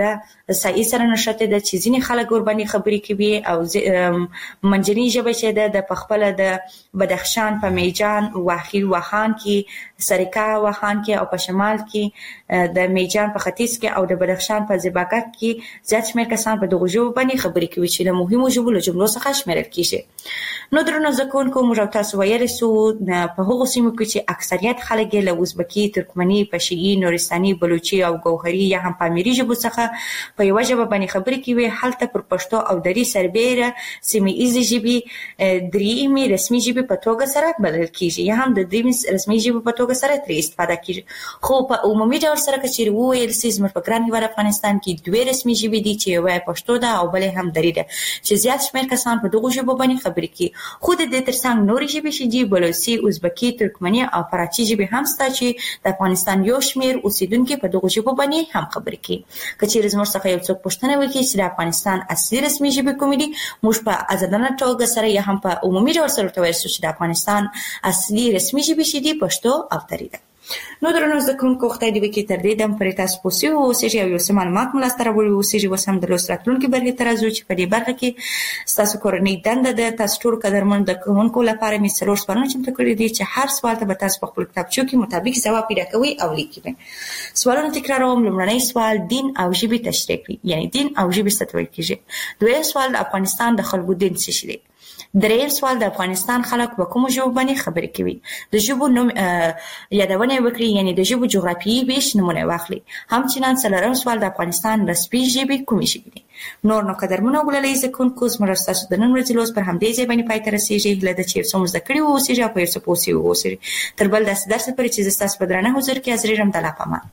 Speaker 20: صحیح سره نشته د چې ځینې خلک ورباندې خبرې کوي او منځنۍ ژبه چې د پخپل د بدخشان په میجان واخیل وخان کې سرکا وخان کې او په شمال کې د میجان په ختیځ کې او د بدخشان په زیباکک کې زیات شمېر کسان په دغه ژبه باندې خبرې کوي چې له مهمو ژبو له جملو څخه شمیرل کیږي. نو درنو ځکونکو موږ تاسو ویل سو په هغو سیمو کې چې اکثریت خلک له ازبکی، ترکمني، پشتي، نورستاني، بلوچي او ګوهري یا هم پامیري ژبو څخه په یو ژبه باندې خبرې کوي، هلته پر پښتو او دري سربېره سیمه ایزي ژبې درېیمې رسمي ژبې په توګه سره بلل کیږي یا هم د درېیمې رسمي ژبې په توګه سره ترې استفاده کیږي. خو په عمومي ډول سره کچېرې وویل سي زموږ په ګران هېواد افغانستان کې دوه رسمي ژبې دي چې یوه پښتو ده او بلې هم دري ده چې زیات شمېر کسان په دغو ژبو باندې خبرې کوي. خو د دې ترڅنګ نورې ژبې چې دي بلوچي، ازبکي، ترکمني او فارسي ژبې هم شته چې د افغانستان یو شمېر اوسیدونکي په دغو ژبو باندې هم خبرې کوي. کچېرې زموږ څخه یو څوک پوښتنه وکړي چې د افغانستان اصلي رسمي ژبې کومې دي، موږ په ازادانه توګه سره یا هم په عمومي ډول سره ورته وایو چې د افغانستان اصلي رسمي ژبې چې دي پښتو او دري ده. نو درنو زکونکو خدای دې وکړي تر دې دم پرې تاسو پوسي اوسېږئ او یو څه معلومات مو لاسته راوړي اوسېږئ. اوس هم د لوست راتلونکي برخې ته راځو چې په دې برخه کې ستاسو کورنۍ دنده ده. تاسو ټول قدرمن د کوونکو لپاره مې څلور سوالونه چمتو کړي دي چې هر سوال ته به تاسو په خپل کتابچو کې مطابق ځواب پیدا کوئ او لیکئ. سوالونه تکراروم. لومړنی سوال دین او ژبې تشریح کوي، یعنی دین او ژبې څه ته ویل کېږي. دویم سوال د افغانستان د خلکو دین څه شی دی. دریم سوال د افغانستان خلک په کومو ژبو باندې خبرې کوي. د ژبو نوم یادونه وکړي، یعنی د ژبو جغرافیایي ویش نمونه واخلي. همچنان څلورم سوال د افغانستان رسمي ژبې کومې ژبې دي. نور نو قدرمنو ګلالۍ زکونکو زموږ ستاسو د نن ورځې لوست پر همدې ځای باندې پای ته رسېږي. هیله ده چې یو څه مو زده کړي واوسېږي او په یو څه پوه سوي واوسېږي. تر بل داسې درس پورې چې زه ستاسو په درانه حضور کې حاضر یم. د الله په امان.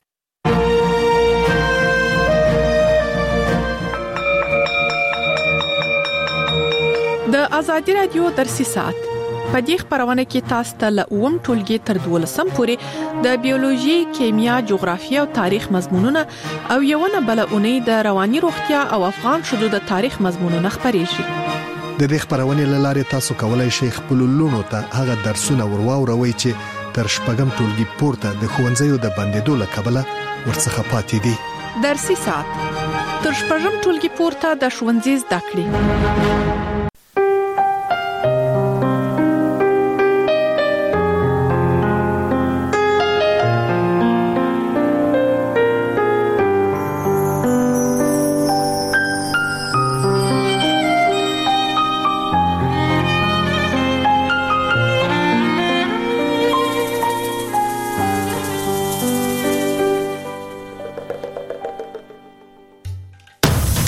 Speaker 21: د ازادي رادیو درسي ساعت په دې خبرونه کې تاسو ته له اوم ټولګي تر 12 پورې د بیولوژي، کیمیا، جغرافیه او تاریخ مضمونونه او یوونه بل اونۍ د رواني روغتیا او افغان شذو د تاریخ مضمونونه خبرېږي.
Speaker 3: د دې خبرونه لاره تاسو کولای شئ خپل لونو ته هغه درسونه ورواوروي چې تر شپږم ټولګي پورته د ښوونځیو د بندیدو لکبله ورڅخه پاتې دي.
Speaker 21: درسي ساعت تر شپږم ټولګي پورته د ښوونځي زده کړې